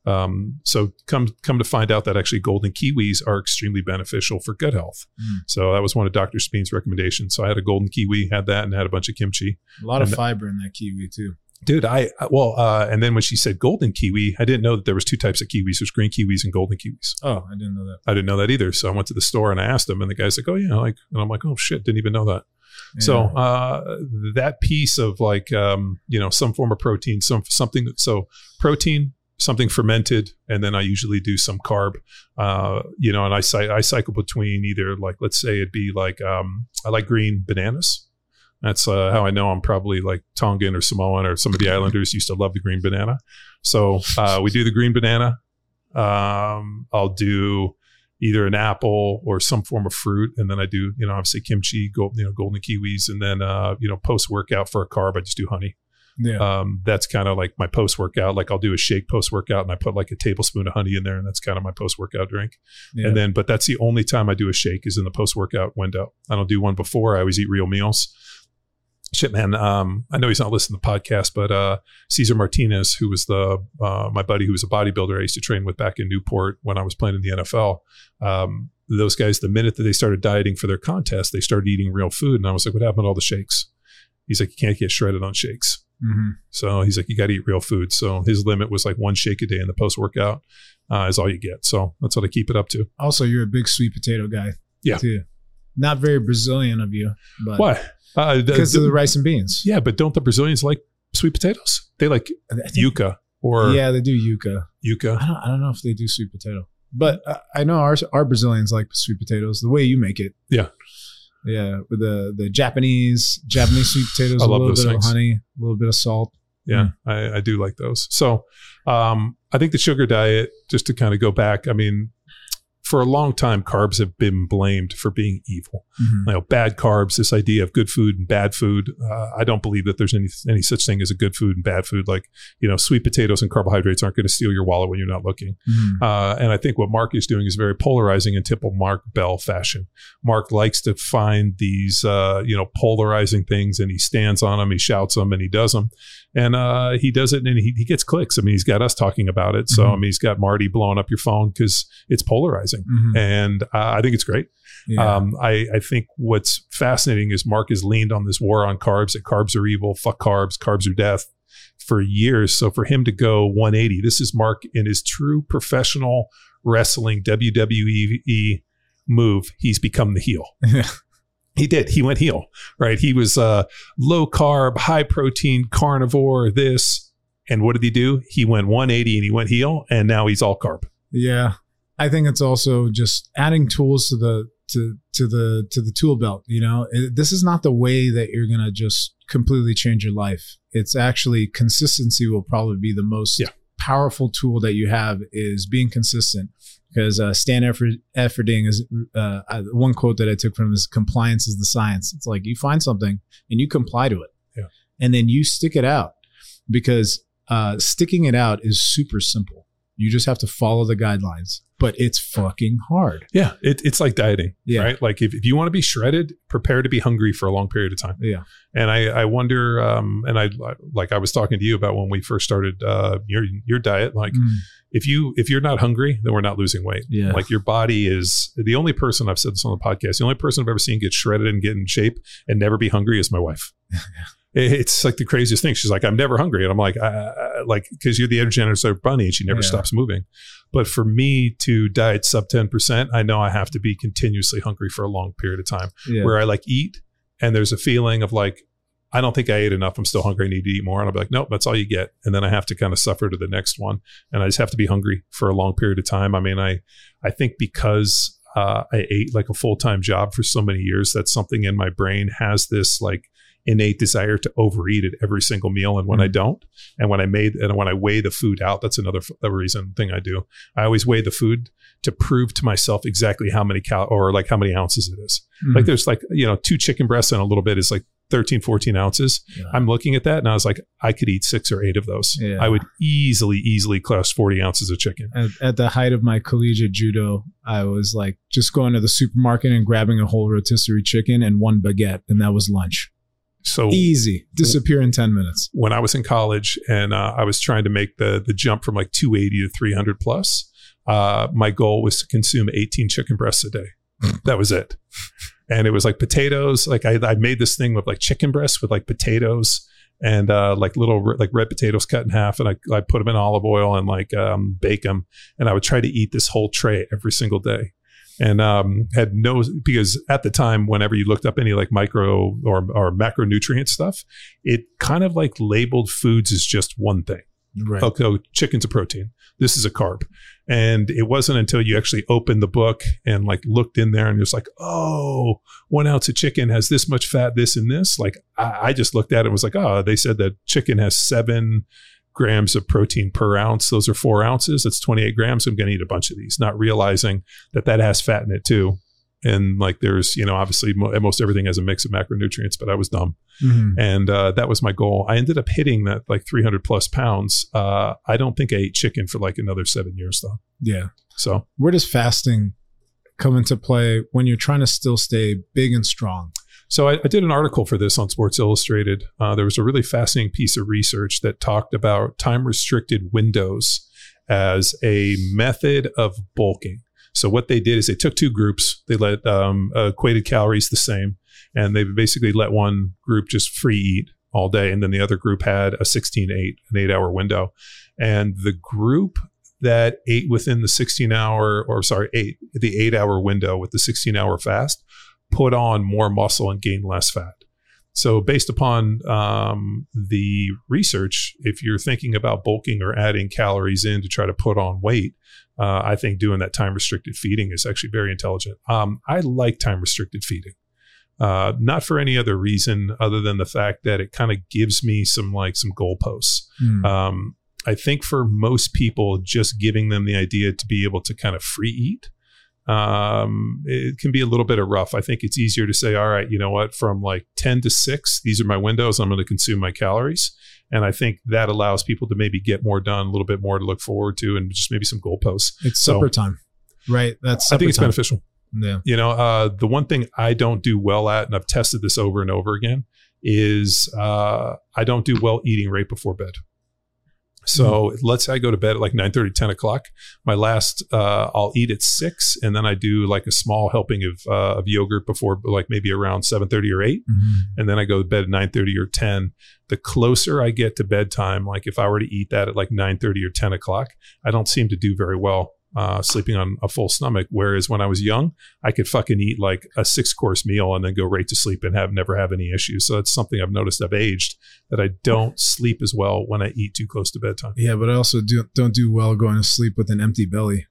Um, so come come to find out that actually golden kiwis are extremely beneficial for gut health. Mm. So that was one of Doctor Speen's recommendations. So I had a golden kiwi, had that, and had a bunch of kimchi. A lot of and fiber in that kiwi too. Dude, I, well, uh, and then when she said golden kiwi, I didn't know that there was two types of kiwis. There's green kiwis and golden kiwis. Oh, I didn't know that. I didn't know that either. So I went to the store and I asked him, and the guy's like, oh yeah, like, and I'm like, oh shit, didn't even know that. Yeah. So uh, that piece of like, um, you know, some form of protein, some something, so protein, something fermented, and then I usually do some carb, uh, you know, and I, I cycle between either like, let's say it'd be like, um, I like green bananas. That's uh, how I know I'm probably like Tongan or Samoan, or some of the islanders used to love the green banana. So uh, we do the green banana. Um, I'll do either an apple or some form of fruit. And then I do, you know, obviously kimchi, gold, you know, golden kiwis. And then, uh, you know, post workout for a carb, I just do honey. Yeah. Um, that's kind of like my post workout. Like I'll do a shake post workout and I put like a tablespoon of honey in there, and that's kind of my post workout drink. Yeah. And then, but that's the only time I do a shake is in the post workout window. I don't do one before. I always eat real meals. Shit, man. Um, I know he's not listening to the podcast, but uh, Cesar Martinez, who was the uh, my buddy, who was a bodybuilder I used to train with back in Newport when I was playing in the N F L. Um, those guys, the minute that they started dieting for their contest, they started eating real food, and I was like, "What happened to all the shakes?" He's like, "You can't get shredded on shakes." Mm-hmm. So he's like, "You got to eat real food." So his limit was like one shake a day in the post workout uh, is all you get. So that's what I keep it up to. Also, you're a big sweet potato guy. Yeah, too. Not very Brazilian of you, but why? Uh, because the, of the rice and beans. Yeah, but don't the Brazilians like sweet potatoes? They like yuca or yeah, they do yuca. Yuca. I don't. I don't know if they do sweet potato, but uh, I know our our Brazilians like sweet potatoes the way you make it. Yeah, yeah, with the the Japanese Japanese sweet potatoes, I a love little those bit things. of honey, a little bit of salt. Yeah, mm. I, I do like those. So um, I think the sugar diet, just to kind of go back, I mean, for a long time, carbs have been blamed for being evil. Mm-hmm. You know, bad carbs, this idea of good food and bad food. Uh, I don't believe that there's any any such thing as a good food and bad food. Like, you know, sweet potatoes and carbohydrates aren't going to steal your wallet when you're not looking. Mm-hmm. Uh, and I think what Mark is doing is very polarizing in typical Mark Bell fashion. Mark likes to find these, uh, you know, polarizing things, and he stands on them, he shouts them, and he does them. And uh, he does it, and he, he gets clicks. I mean, he's got us talking about it. So, mm-hmm. I mean, he's got Marty blowing up your phone because it's polarizing. Mm-hmm. And uh, I think it's great. Yeah. Um, I, I think what's fascinating is Mark has leaned on this war on carbs, that carbs are evil, fuck carbs, carbs are death for years. So for him to go one eighty, this is Mark in his true professional wrestling W W E move. He's become the heel. He did. He went heel, right? He was uh, low carb, high protein, carnivore, this. And what did he do? He went one eighty and he went heel, and now he's all carb. Yeah. I think it's also just adding tools to the to to the to the tool belt. You know, it, this is not the way that you're going to just completely change your life. It's actually consistency will probably be the most yeah. powerful tool that you have, is being consistent. Because uh, Stan Efford, Efferding is uh, uh, one quote that I took from him is compliance is the science. It's like you find something and you comply to it, yeah. and then you stick it out, because uh, sticking it out is super simple. You just have to follow the guidelines, but it's fucking hard. Yeah, it, it's like dieting, yeah. right? Like if, if you want to be shredded, prepare to be hungry for a long period of time. Yeah. And I, I wonder, um, and I like I was talking to you about when we first started uh, your your diet. Like mm. if you if you're not hungry, then we're not losing weight. Yeah. Like your body is the only person, I've said this on the podcast, the only person I've ever seen get shredded and get in shape and never be hungry is my wife. It's like the craziest thing. She's like, I'm never hungry. And I'm like, I, I, like, because you're the energetic bunny, and she never yeah. stops moving. But for me to diet sub ten percent, I know I have to be continuously hungry for a long period of time yeah. where I like eat. And there's a feeling of like, I don't think I ate enough. I'm still hungry. I need to eat more. And I'll be like, nope, that's all you get. And then I have to kind of suffer to the next one. And I just have to be hungry for a long period of time. I mean, I, I think because uh, I ate like a full-time job for so many years, that something in my brain has this like innate desire to overeat at every single meal. And when mm-hmm. I don't, and when I made, and when I weigh the food out, that's another f- reason thing I do. I always weigh the food to prove to myself exactly how many cal or like how many ounces it is. Mm-hmm. Like there's like, you know, two chicken breasts and a little bit is like thirteen, fourteen ounces. Yeah. I'm looking at that and I was like, I could eat six or eight of those. Yeah. I would easily, easily class forty ounces of chicken. At, at the height of my collegiate judo, I was like just going to the supermarket and grabbing a whole rotisserie chicken and one baguette, and that was lunch. So easy, disappear in ten minutes. When I was in college and uh, I was trying to make the the jump from like two eighty to three hundred plus, uh, my goal was to consume eighteen chicken breasts a day. That was it. And it was like potatoes. Like I, I made this thing with like chicken breasts with like potatoes and uh, like little like red potatoes cut in half. And I, I put them in olive oil and like um, bake them. And I would try to eat this whole tray every single day. And um, had no, because at the time, whenever you looked up any like micro or, or macronutrient stuff, it kind of like labeled foods as just one thing. Right. Okay, chicken's a protein. This is a carb. And it wasn't until you actually opened the book and like looked in there and you're just like, oh, one ounce of chicken has this much fat, this and this. Like I, I just looked at it and was like, oh, they said that chicken has seven grams of protein per ounce. Those are four ounces. That's twenty-eight grams. I'm going to eat a bunch of these, not realizing that that has fat in it too. And like there's, you know, obviously mo- most everything has a mix of macronutrients, but I was dumb. Mm-hmm. And uh, that was my goal. I ended up hitting that like three hundred plus pounds. Uh, I don't think I ate chicken for like another seven years though. Yeah. So where does fasting come into play when you're trying to still stay big and strong? So I, I did an article for this on Sports Illustrated. Uh, there was a really fascinating piece of research that talked about time-restricted windows as a method of bulking. So what they did is they took two groups. They let um, equated calories the same, and they basically let one group just free eat all day, and then the other group had a sixteen eight, an eight-hour window. And the group that ate within the sixteen-hour, or sorry, eight, the eight-hour window with the sixteen-hour fast, put on more muscle and gain less fat. So based upon um, the research, if you're thinking about bulking or adding calories in to try to put on weight, uh, I think doing that time-restricted feeding is actually very intelligent. Um, I like time-restricted feeding, uh, not for any other reason other than the fact that it kind of gives me some like some goalposts. Mm. Um, I think for most people, just giving them the idea to be able to kind of free eat, um it can be a little bit of rough. I think it's easier to say, all right, you know what, from like ten to six, these are my windows, I'm going to consume my calories. And I think that allows people to maybe get more done, a little bit more to look forward to, and just maybe some goalposts. It's so, supper time, right? That's I think it's time. beneficial. Yeah. You know, uh the one thing I don't do well at, and I've tested this over and over again, is uh I don't do well eating right before bed. So mm-hmm. let's say I go to bed at like nine thirty, ten o'clock. My last, uh, I'll eat at six, and then I do like a small helping of uh, of yogurt before, like maybe around seven thirty or eight, mm-hmm. and then I go to bed at nine thirty or ten. The closer I get to bedtime, like if I were to eat that at like nine thirty or ten o'clock, I don't seem to do very well uh, sleeping on a full stomach. Whereas when I was young, I could fucking eat like a six course meal and then go right to sleep and have never have any issues. So it's something I've noticed I've aged, that I don't sleep as well when I eat too close to bedtime. Yeah, but I also do, don't do well going to sleep with an empty belly.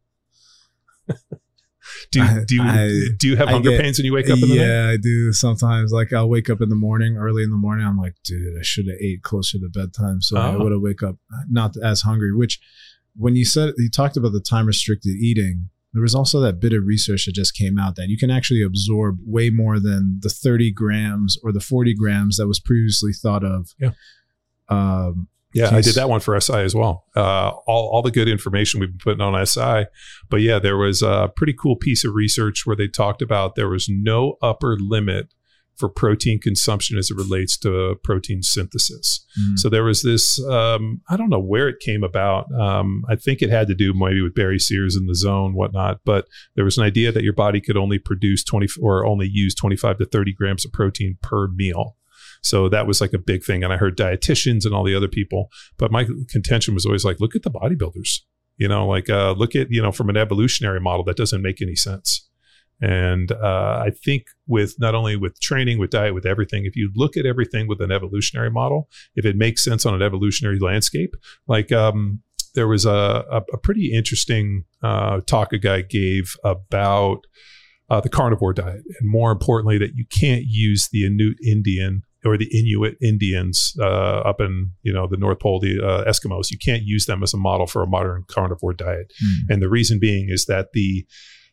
do you, do you, I, do you have hunger get, pains when you wake up in the yeah, night? Yeah, I do sometimes. Like I'll wake up in the morning, early in the morning. I'm like, dude, I should have ate closer to bedtime. So oh. I would have wake up not as hungry, which when you said, you talked about the time restricted eating, there was also that bit of research that just came out that you can actually absorb way more than the thirty grams or the forty grams that was previously thought of. Yeah. Um, yeah, I did that one for S I as well. Uh, all, all the good information we've been putting on S I. But yeah, there was a pretty cool piece of research where they talked about there was no upper limit for protein consumption as it relates to protein synthesis. Mm. So there was this, um, I don't know where it came about. Um, I think it had to do maybe with Barry Sears in The Zone, whatnot, but there was an idea that your body could only produce twenty or only use twenty-five to thirty grams of protein per meal. So that was like a big thing. And I heard dietitians and all the other people, but my contention was always like, look at the bodybuilders, you know, like uh, look at, you know, from an evolutionary model, that doesn't make any sense. And uh, I think with not only with training, with diet, with everything, if you look at everything with an evolutionary model, if it makes sense on an evolutionary landscape, like um, there was a, a, a pretty interesting uh, talk a guy gave about uh, the carnivore diet. And more importantly, that you can't use the Inuit Indian or the Inuit Indians uh, up in, you know, the North Pole, the uh, Eskimos. You can't use them as a model for a modern carnivore diet. Mm. And the reason being is that the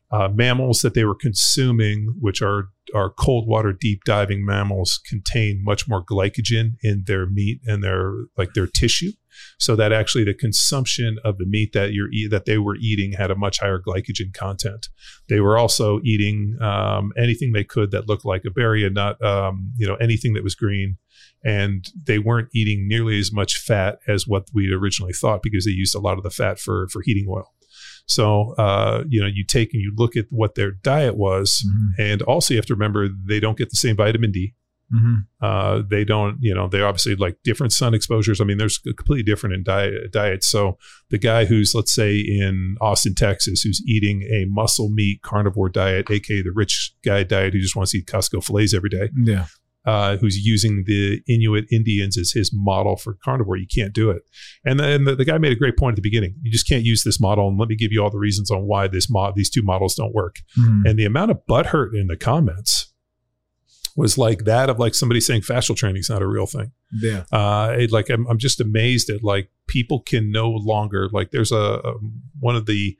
Uh, mammals that they were consuming, which are, are cold water deep diving mammals, contain much more glycogen in their meat and their like their tissue. So that actually the consumption of the meat that you're eat, that they were eating had a much higher glycogen content. They were also eating um, anything they could that looked like a berry and not um, you know anything that was green. And they weren't eating nearly as much fat as what we originally thought, because they used a lot of the fat for for heating oil. So, uh, you know, you take and you look at what their diet was, mm-hmm. and also you have to remember they don't get the same vitamin D. Mm-hmm. Uh, they don't, you know, they obviously like different sun exposures. I mean, there's completely different in diet diets. So the guy who's, let's say in Austin, Texas, who's eating a muscle meat carnivore diet, aka the rich guy diet, who just wants to eat Costco fillets every day. Yeah. Uh, who's using the Inuit Indians as his model for carnivore. You can't do it. And then the, the guy made a great point at the beginning. You just can't use this model. And let me give you all the reasons on why this mod, these two models don't work. Mm. And the amount of butthurt in the comments was like that of like somebody saying fascial training is not a real thing. Yeah. Uh, it, like I'm, I'm just amazed at like people can no longer, like there's a, a one of the,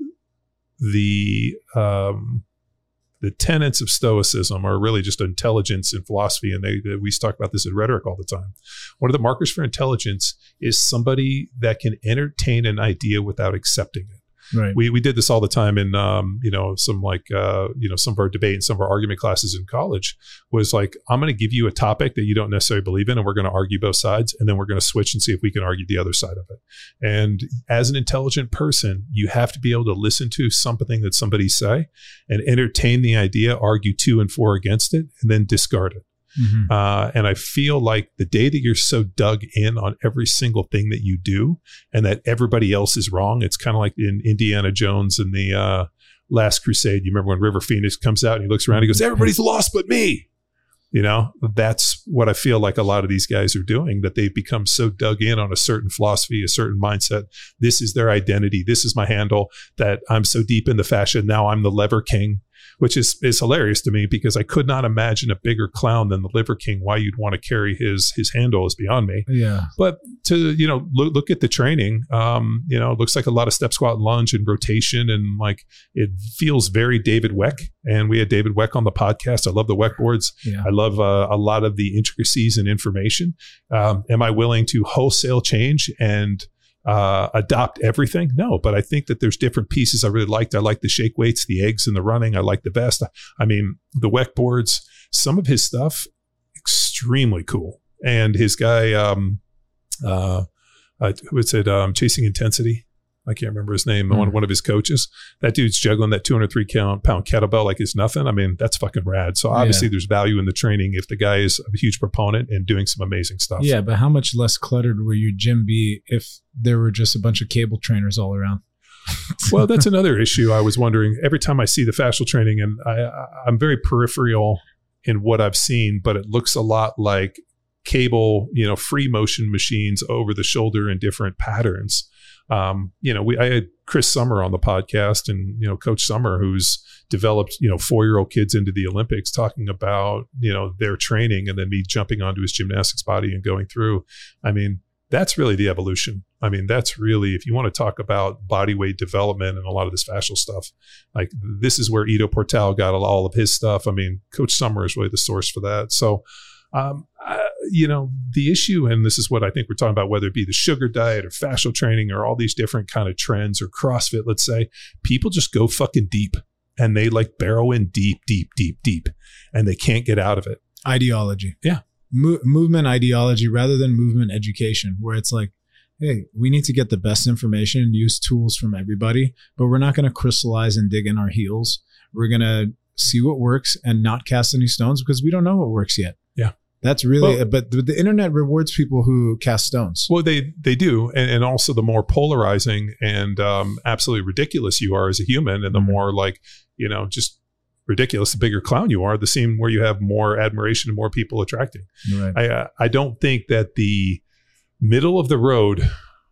the, um, the tenets of Stoicism are really just intelligence and philosophy. And they, they, we talk about this in rhetoric all the time. One of the markers for intelligence is somebody that can entertain an idea without accepting it. Right. We we did this all the time in um, you know, some like uh, you know, some of our debate and some of our argument classes in college was like, I'm going to give you a topic that you don't necessarily believe in, and we're going to argue both sides, and then we're going to switch and see if we can argue the other side of it. And as an intelligent person, you have to be able to listen to something that somebody say and entertain the idea, argue to and for against it, and then discard it. Mm-hmm. Uh, and I feel like the day that you're so dug in on every single thing that you do and that everybody else is wrong, it's kind of like in Indiana Jones and the uh, Last Crusade. You remember when River Phoenix comes out and he looks around and he goes, everybody's lost but me. You know, that's what I feel like a lot of these guys are doing, that they've become so dug in on a certain philosophy, a certain mindset. This is their identity. This is my handle, that I'm so deep into fashion. Now I'm the lever king. Which is, is hilarious to me, because I could not imagine a bigger clown than the Liver King. Why you'd want to carry his his handle is beyond me. Yeah. But to, you know, look, look at the training, um, you know, it looks like a lot of step, squat, and lunge and rotation. And like, it feels very David Weck. And we had David Weck on the podcast. I love the Weck boards. Yeah. I love uh, a lot of the intricacies and information. Um, am I willing to wholesale change and uh, adopt everything? No, but I think that there's different pieces I really liked. I like the shake weights, the eggs, and the running. I like the best. I mean, the Weck boards, some of his stuff, extremely cool. And his guy, um, uh, uh, who is it? Um, Chasing Intensity. I can't remember his name. Mm. One, one of his coaches. That dude's juggling that two hundred three pound kettlebell like it's nothing. I mean, that's fucking rad. So obviously, yeah. there's value in the training if the guy is a huge proponent and doing some amazing stuff. Yeah, but how much less cluttered would your gym be if there were just a bunch of cable trainers all around? Well, that's another issue. I was wondering every time I see the fascial training, and I, I, I'm very peripheral in what I've seen, but it looks a lot like cable, you know, free motion machines over the shoulder in different patterns. Um, you know, we I had Chris Summer on the podcast, and you know, Coach Summer, who's developed you know four-year-old kids into the Olympics, talking about you know their training, and then me jumping onto his gymnastics body and going through. I mean, that's really the evolution. I mean, that's really, if you want to talk about body weight development and a lot of this fascial stuff, like this is where Ido Portal got all of his stuff. I mean, Coach Summer is really the source for that. So, um, I, you know, the issue, and this is what I think we're talking about, whether it be the sugar diet or fascial training or all these different kind of trends or CrossFit, let's say, people just go fucking deep and they like barrel in deep, deep, deep, deep, and they can't get out of it. Ideology. Yeah. Mo- movement ideology rather than movement education, where it's like, hey, we need to get the best information and use tools from everybody, but we're not going to crystallize and dig in our heels. We're going to see what works and not cast any stones because we don't know what works yet. Yeah. That's really, well, but the, the internet rewards people who cast stones. Well, they they do. And, and also the more polarizing and um, absolutely ridiculous you are as a human, and the mm-hmm. more like, you know, just ridiculous, the bigger clown you are, the seem where you have more admiration and more people attracting. Right. I uh, I don't think that the middle of the road,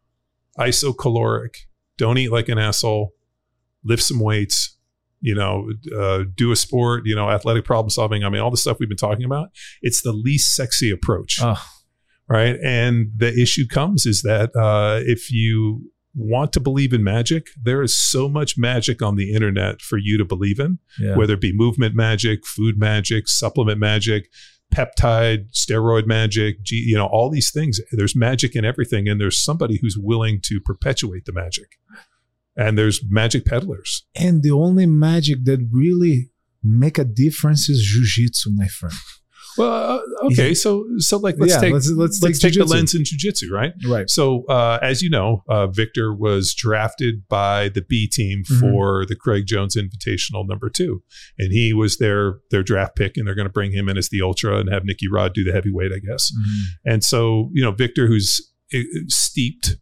isocaloric, don't eat like an asshole, lift some weights, you know, uh, do a sport, you know, athletic problem solving. I mean, all the stuff we've been talking about, it's the least sexy approach. Oh. Right. And the issue comes is that uh, if you want to believe in magic, there is so much magic on the internet for you to believe in, Yeah. whether it be movement magic, food magic, supplement magic, peptide, steroid magic, G, you know, all these things. There's magic in everything. And there's somebody who's willing to perpetuate the magic. And there's magic peddlers. And the only magic that really make a difference is jiu-jitsu, my friend. Well, uh, okay. So, so like, let's Yeah, take, let's- let's, let's take take the jiu-jitsu. lens in jiu-jitsu, right? Right. So, uh, as you know, uh, Victor was drafted by the B team Mhm. for the Craig Jones Invitational number two. And he was their, their draft pick, and they're going to bring him in as the ultra and have Nicky Rod do the heavyweight, I guess. Mhm. And so, you know, Victor, who's uh, steeped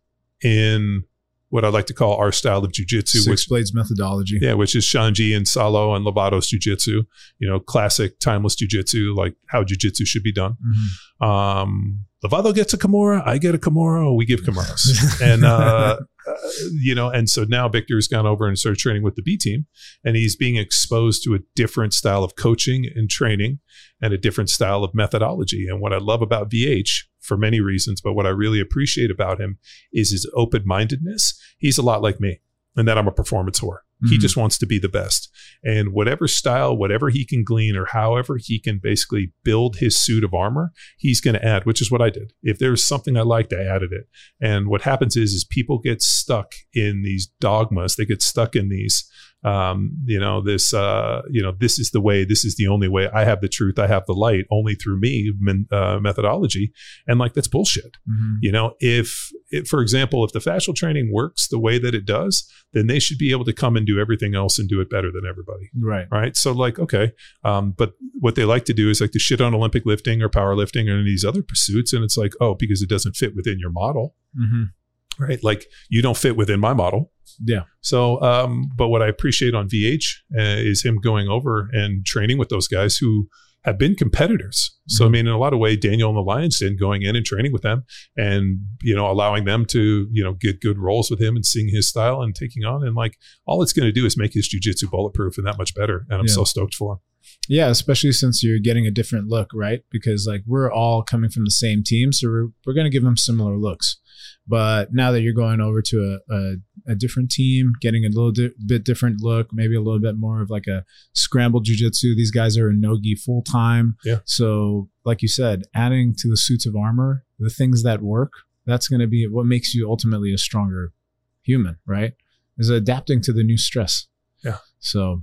in what I like to call our style of jiu-jitsu, Six which Blades methodology. yeah, which is Shanji and Salo and Lovatos jiu-jitsu, you know, classic timeless jiu-jitsu, like how jiu-jitsu should be done. Mhm. Um, Lovato gets a Kimura, I get a Kimura, we give Kimuras. and, uh, uh, you know, and so now Victor's gone over and started training with the B team, and he's being exposed to a different style of coaching and training and a different style of methodology. And what I love about V H, for many reasons, but what I really appreciate about him is his open-mindedness. He's a lot like me, and that I'm a performance whore. He Mhm. just wants to be the best. And whatever style, whatever he can glean, or however he can basically build his suit of armor, he's going to add, which is what I did. If there's something I liked, I added it. And what happens is, is people get stuck in these dogmas. They get stuck in these, um, you know, this, uh, you know, this is the way, this is the only way. I have the truth. I have the light only through me men, uh, methodology. And like, that's bullshit. Mhm. You know, if, if, for example, if the fascial training works the way that it does, then they should be able to come and do everything else and do it better than everybody. Right. Right. So like, okay. Um, but what they like to do is like to shit on Olympic lifting or powerlifting or these other pursuits. And it's like, oh, because it doesn't fit within your model. Mhm. Right. Like you don't fit within my model. Yeah. So, um, but what I appreciate on V H uh, is him going over and training with those guys who have been competitors. So, I mean, in a lot of ways, Daniel and the Lions Den, going in and training with them and, you know, allowing them to, you know, get good roles with him and seeing his style and taking on. And like, all it's going to do is make his jiu-jitsu bulletproof and that much better. And I'm Yeah. so stoked for him. Yeah, especially since you're getting a different look, right? Because like we're all coming from the same team, so we're we're going to give them similar looks. But now that you're going over to a a, a different team, getting a little di- bit different look, maybe a little bit more of like a scrambled jiu-jitsu. These guys are in no-gi full time. Yeah. So like you said, adding to the suits of armor, the things that work, that's going to be what makes you ultimately a stronger human, right? Is adapting to the new stress. Yeah. So,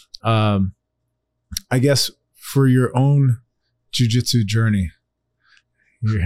um, I guess for your own jiu-jitsu journey, you're,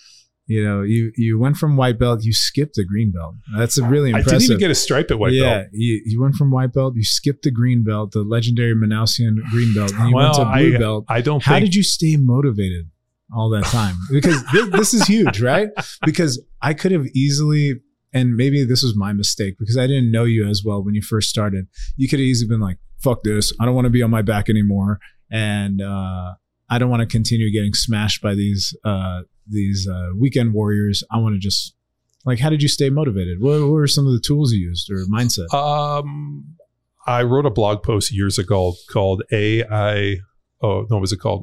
you know, you, you went from white belt, you skipped the green belt. That's a really impressive. I didn't even get a stripe at white yeah, belt. you, you went from white belt, you skipped the green belt, the legendary Manousian green belt, and you went to Well, blue I, belt. I don't How think did you stay motivated all that time? Because this, this is huge, right? Because I could have easily, and maybe this was my mistake because I didn't know you as well when you first started. You could have easily been like, fuck this. I don't want to be on my back anymore. And uh, I don't want to continue getting smashed by these uh, these uh, weekend warriors. I want to just, like, how did you stay motivated? What, what were some of the tools you used or mindset? Um, I wrote a blog post years ago called A I. Oh no, what was it called?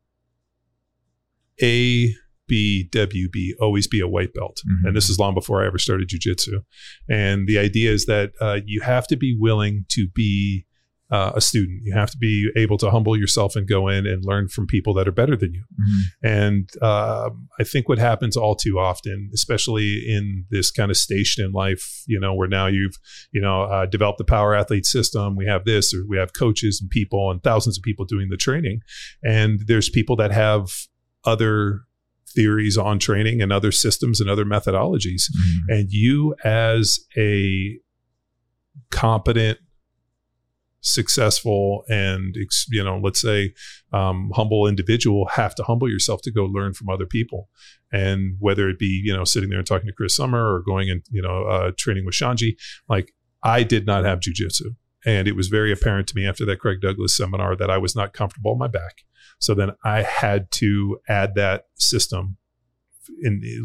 A B W B. Always be a white belt. Mhm. And this is long before I ever started jiu-jitsu. And the idea is that uh, you have to be willing to be uh, a student. You have to be able to humble yourself and go in and learn from people that are better than you. Mhm. And um, I think what happens all too often, especially in this kind of station in life, you know, where now you've, you know, uh, developed the power athlete system, we have this, or we have coaches and people and thousands of people doing the training. And there's people that have other theories on training and other systems and other methodologies. Mhm. And you as a competent, successful, and, you know, let's say um, humble individual have to humble yourself to go learn from other people. And whether it be, you know, sitting there and talking to Chris Summer or going and, you know, uh, training with Shanji, like I did not have jujitsu. And it was very apparent to me after that Craig Douglas seminar that I was not comfortable on my back. So then I had to add that system in, like,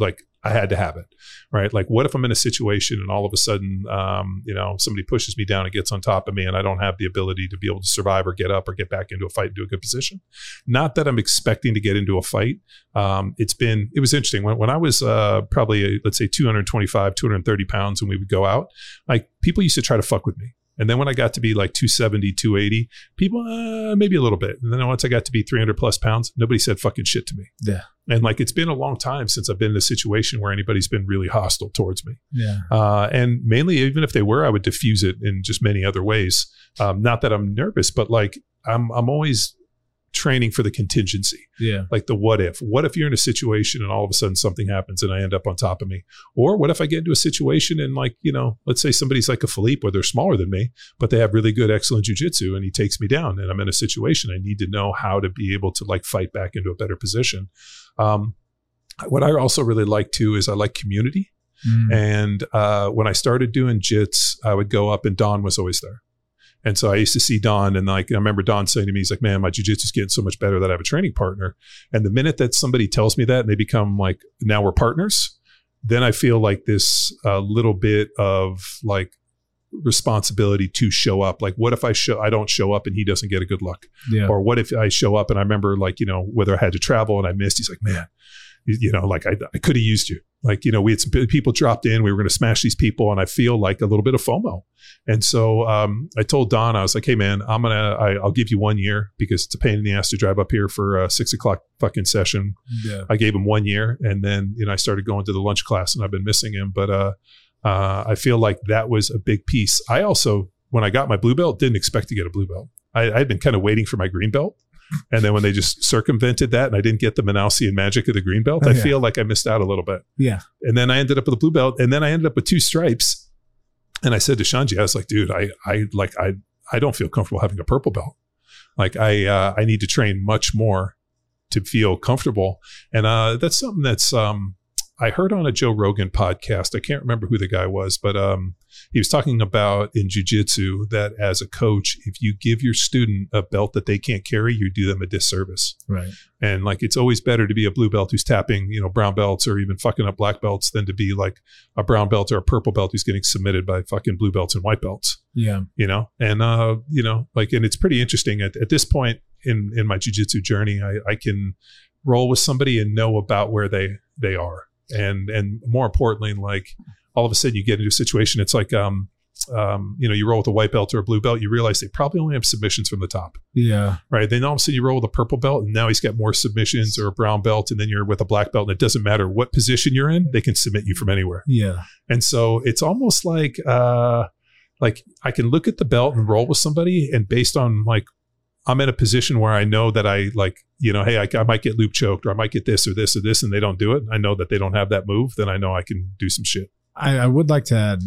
I had to have it, right? Like, what if I'm in a situation and all of a sudden, um, you know, somebody pushes me down and gets on top of me and I don't have the ability to be able to survive or get up or get back into a fight and do a good position? Not that I'm expecting to get into a fight. Um, it's been, it was interesting. When, when I was uh, probably, let's say two twenty-five, two thirty pounds when we would go out, like people used to try to fuck with me. And then when I got to be like two seventy, two eighty, people, uh, maybe a little bit. And then once I got to be three hundred plus pounds, nobody said fucking shit to me. Yeah. And like, it's been a long time since I've been in a situation where anybody's been really hostile towards me. Yeah. Uh, and mainly, even if they were, I would diffuse it in just many other ways. Um, not that I'm nervous, but like I'm, I'm always training for the contingency. Yeah. Like the what if. What if you're in a situation and all of a sudden something happens and I end up on top of me? Or what if I get into a situation and like, you know, let's say somebody's like a Philippe where they're smaller than me, but they have really good, excellent jiu-jitsu and he takes me down and I'm in a situation. I need to know how to be able to like fight back into a better position. Um, what I also really like too is I like community. Mm. And uh, when I started doing jits, I would go up and Don was always there. And so I used to see Don and like, I remember Don saying to me, he's like, man, my jiu-jitsu is getting so much better that I have a training partner. And the minute that somebody tells me that and they become like, now we're partners, then I feel like this uh, little bit of like responsibility to show up. Like, what if I show, I don't show up and he doesn't get a good look? Yeah. Or what if I show up and I remember like, you know, whether I had to travel and I missed, he's like, man, you know, like I, I could have used you. Like, you know, we had some people dropped in, we were going to smash these people. And I feel like a little bit of FOMO. And so um, I told Don, I was like, hey man, I'm going to, I'll give you one year because it's a pain in the ass to drive up here for a six o'clock fucking session. Yeah. I gave him one year. And then, you know, I started going to the lunch class and I've been missing him. But uh, uh, I feel like that was a big piece. I also, when I got my blue belt, didn't expect to get a blue belt. I, I'd been kind of waiting for my green belt. And then when they just circumvented that and I didn't get the Manausian magic of the green belt, oh, I yeah. feel like I missed out a little bit. Yeah. And then I ended up with a blue belt and then I ended up with two stripes. And I said to Shanji, I was like, dude, I, I like, I, I don't feel comfortable having a purple belt. Like I, uh, I need to train much more to feel comfortable. And, uh, that's something that's, um, I heard on a Joe Rogan podcast. I can't remember who the guy was, but, um, he was talking about in jiu-jitsu that as a coach, if you give your student a belt that they can't carry, you do them a disservice. Right. And like, it's always better to be a blue belt who's tapping, you know, brown belts or even fucking up black belts than to be like a brown belt or a purple belt who's getting submitted by fucking blue belts and white belts. Yeah. You know, and, uh, you know, like, and it's pretty interesting at, at this point in, in my jiu-jitsu journey, I, I can roll with somebody and know about where they, they are. And, and more importantly, like, all of a sudden you get into a situation, it's like, um, um, you know, you roll with a white belt or a blue belt, you realize they probably only have submissions from the top. Yeah. Right. Then all of a sudden you roll with a purple belt and now he's got more submissions, or a brown belt. And then you're with a black belt and it doesn't matter what position you're in, they can submit you from anywhere. Yeah. And so it's almost like, uh, like I can look at the belt and roll with somebody, and based on like, I'm in a position where I know that I like, you know, hey, I, I might get loop choked, or I might get this or this or this, and they don't do it. I know that they don't have that move. Then I know I can do some shit. I, I would like to add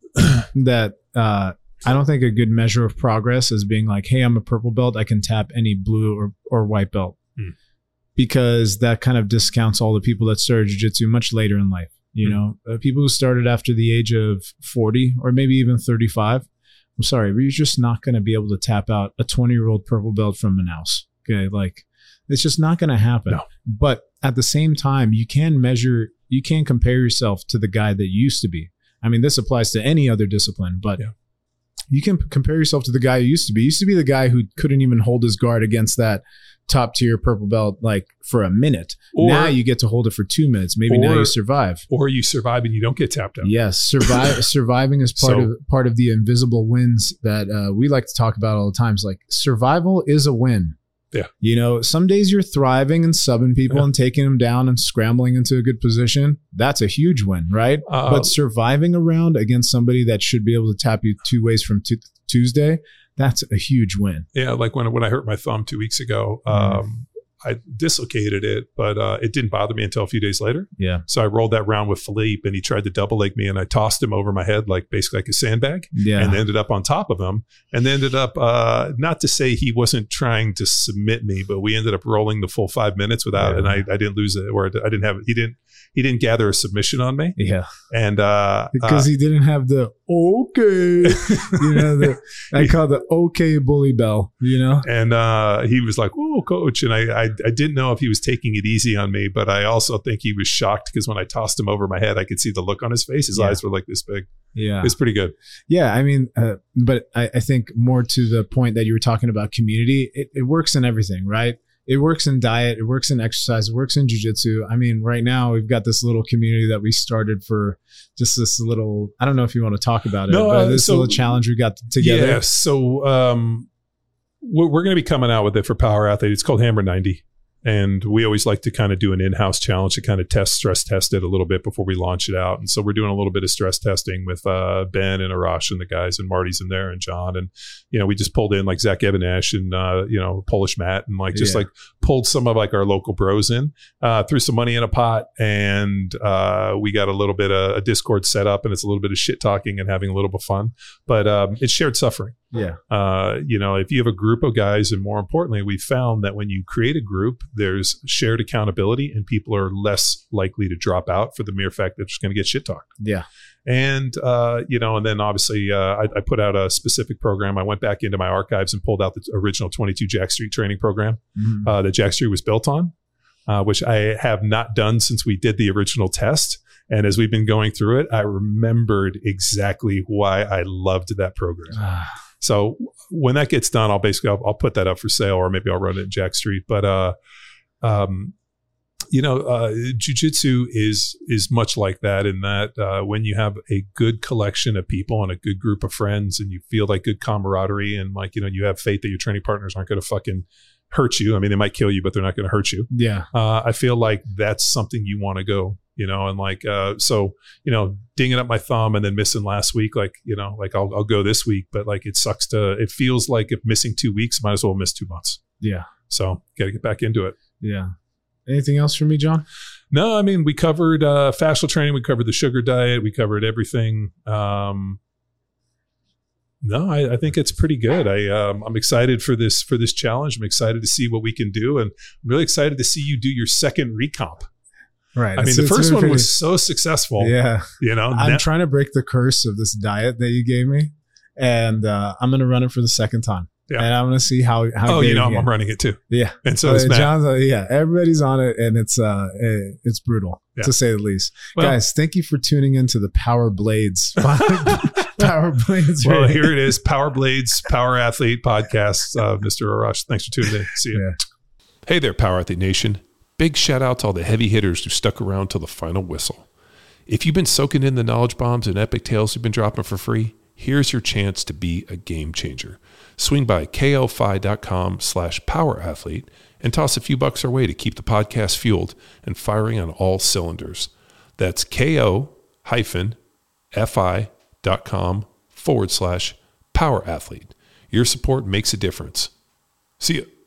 that uh, I don't think a good measure of progress is being like, hey, I'm a purple belt, I can tap any blue or, or white belt. Hmm. Because that kind of discounts all the people that started jiu-jitsu much later in life. You hmm. know, uh, people who started after the age of forty or maybe even thirty-five. I'm sorry, but you're just not going to be able to tap out a twenty-year-old purple belt from Manaus. Okay, like it's just not going to happen. No. But at the same time, you can measure, you can compare yourself to the guy that you used to be. I mean, this applies to any other discipline, but yeah. you can p- compare yourself to the guy you used to be. You used to be the guy who couldn't even hold his guard against that top tier purple belt like for a minute. Or, now you get to hold it for two minutes. Maybe or, now you survive. Or you survive and you don't get tapped out. Yes, survive. Surviving is part so, of part of the invisible wins that uh, we like to talk about all the time. It's like survival is a win. Yeah. You know, some days you're thriving and subbing people yeah. and taking them down and scrambling into a good position. That's a huge win, right? Uh, but surviving a round against somebody that should be able to tap you two ways from t- Tuesday, that's a huge win. Yeah, like when when I hurt my thumb two weeks ago, um, mm. I dislocated it, but uh, it didn't bother me until a few days later. Yeah. So I rolled that round with Philippe, and he tried to double leg me, and I tossed him over my head like basically like a sandbag. Yeah. And ended up on top of him, and ended up uh, not to say he wasn't trying to submit me, but we ended up rolling the full five minutes without, yeah. and I, I didn't lose it, or I didn't have he didn't he didn't gather a submission on me. Yeah. And uh, because uh, he didn't have the okay, you know, the, I call the okay bully bell, you know? And uh, he was like, "Oh, coach." And I, I I didn't know if he was taking it easy on me, but I also think he was shocked because when I tossed him over my head, I could see the look on his face. His Yeah. eyes were like this big. Yeah. It was pretty good. Yeah, I mean, uh, but I, I think more to the point that you were talking about community, it, it works in everything, right? It works in diet, it works in exercise, it works in jiu-jitsu. I mean, right now we've got this little community that we started for just this little, I don't know if you want to talk about it, No, but uh, this so- little challenge we got together. Yeah. So um, we're, we're going to be coming out with it for Power Athlete. It's called Hammer ninety. And we always like to kind of do an in-house challenge to kind of test, stress test it a little bit before we launch it out. And so we're doing a little bit of stress testing with uh, Ben and Arash and the guys, and Marty's in there and John. And, you know, we just pulled in like Zach Ebenesh and, uh, you know, Polish Matt, and like just Yeah. like pulled some of like our local bros in, uh, threw some money in a pot. And uh, we got a little bit of a Discord set up, and it's a little bit of shit talking and having a little bit of fun. But um, it's shared suffering. Yeah. Uh, you know, if you have a group of guys, and more importantly, we found that when you create a group, there's shared accountability, and people are less likely to drop out for the mere fact that they're just going to get shit talked. Yeah. And, uh, you know, and then obviously uh, I, I put out a specific program. I went back into my archives and pulled out the original twenty-two Jack Street training program Mhm. uh, that Jack Street was built on, uh, which I have not done since we did the original test. And as we've been going through it, I remembered exactly why I loved that program. So when that gets done, I'll basically, I'll, I'll put that up for sale, or maybe I'll run it in Jack Street. But, uh, um, you know, uh, jiu-jitsu is, is much like that, in that, uh, when you have a good collection of people and a good group of friends, and you feel like good camaraderie, and like, you know, you have faith that your training partners aren't going to fucking hurt you. I mean, they might kill you, but they're not going to hurt you. Yeah. Uh, I feel like that's something you want to go, you know, and like, uh, so, you know, dinging up my thumb and then missing last week, like, you know, like I'll, I'll go this week, but like, it sucks to, it feels like if missing two weeks, might as well miss two months. Yeah. So got to get back into it. Yeah. Anything else for me, John? No, I mean, we covered, uh, fascial training. We covered the sugar diet. We covered everything. Um, No, I, I think it's pretty good. I um, I'm excited for this for this challenge. I'm excited to see what we can do, and I'm really excited to see you do your second recomp. Right. I mean, It's- the it's first been one pretty- was so successful. Yeah. You know, I'm now- trying to break the curse of this diet that you gave me, and uh, I'm going to run it for the second time. Yeah. And I'm going to see how how. oh, good you know, it I'm, gets. I'm running it too, Yeah. and so Uh, is Matt. John's, uh, yeah, everybody's on it, and it's uh, eh, it's brutal Yeah. to say the least. Well- Guys, thank you for tuning into the Power Blades. Power Blades. Well, Radio. here it is, Power Blades, Power Athlete Podcast. Uh, Mister Arash, thanks for tuning in. See you. Yeah. Hey there, Power Athlete Nation. Big shout out to all the heavy hitters who stuck around till the final whistle. If you've been soaking in the knowledge bombs and epic tales we've been dropping for free, here's your chance to be a game changer. Swing by ko-fi.com slash power athlete and toss a few bucks our way to keep the podcast fueled and firing on all cylinders. That's ko-fi.com forward slash power athlete. Your support makes a difference. See ya.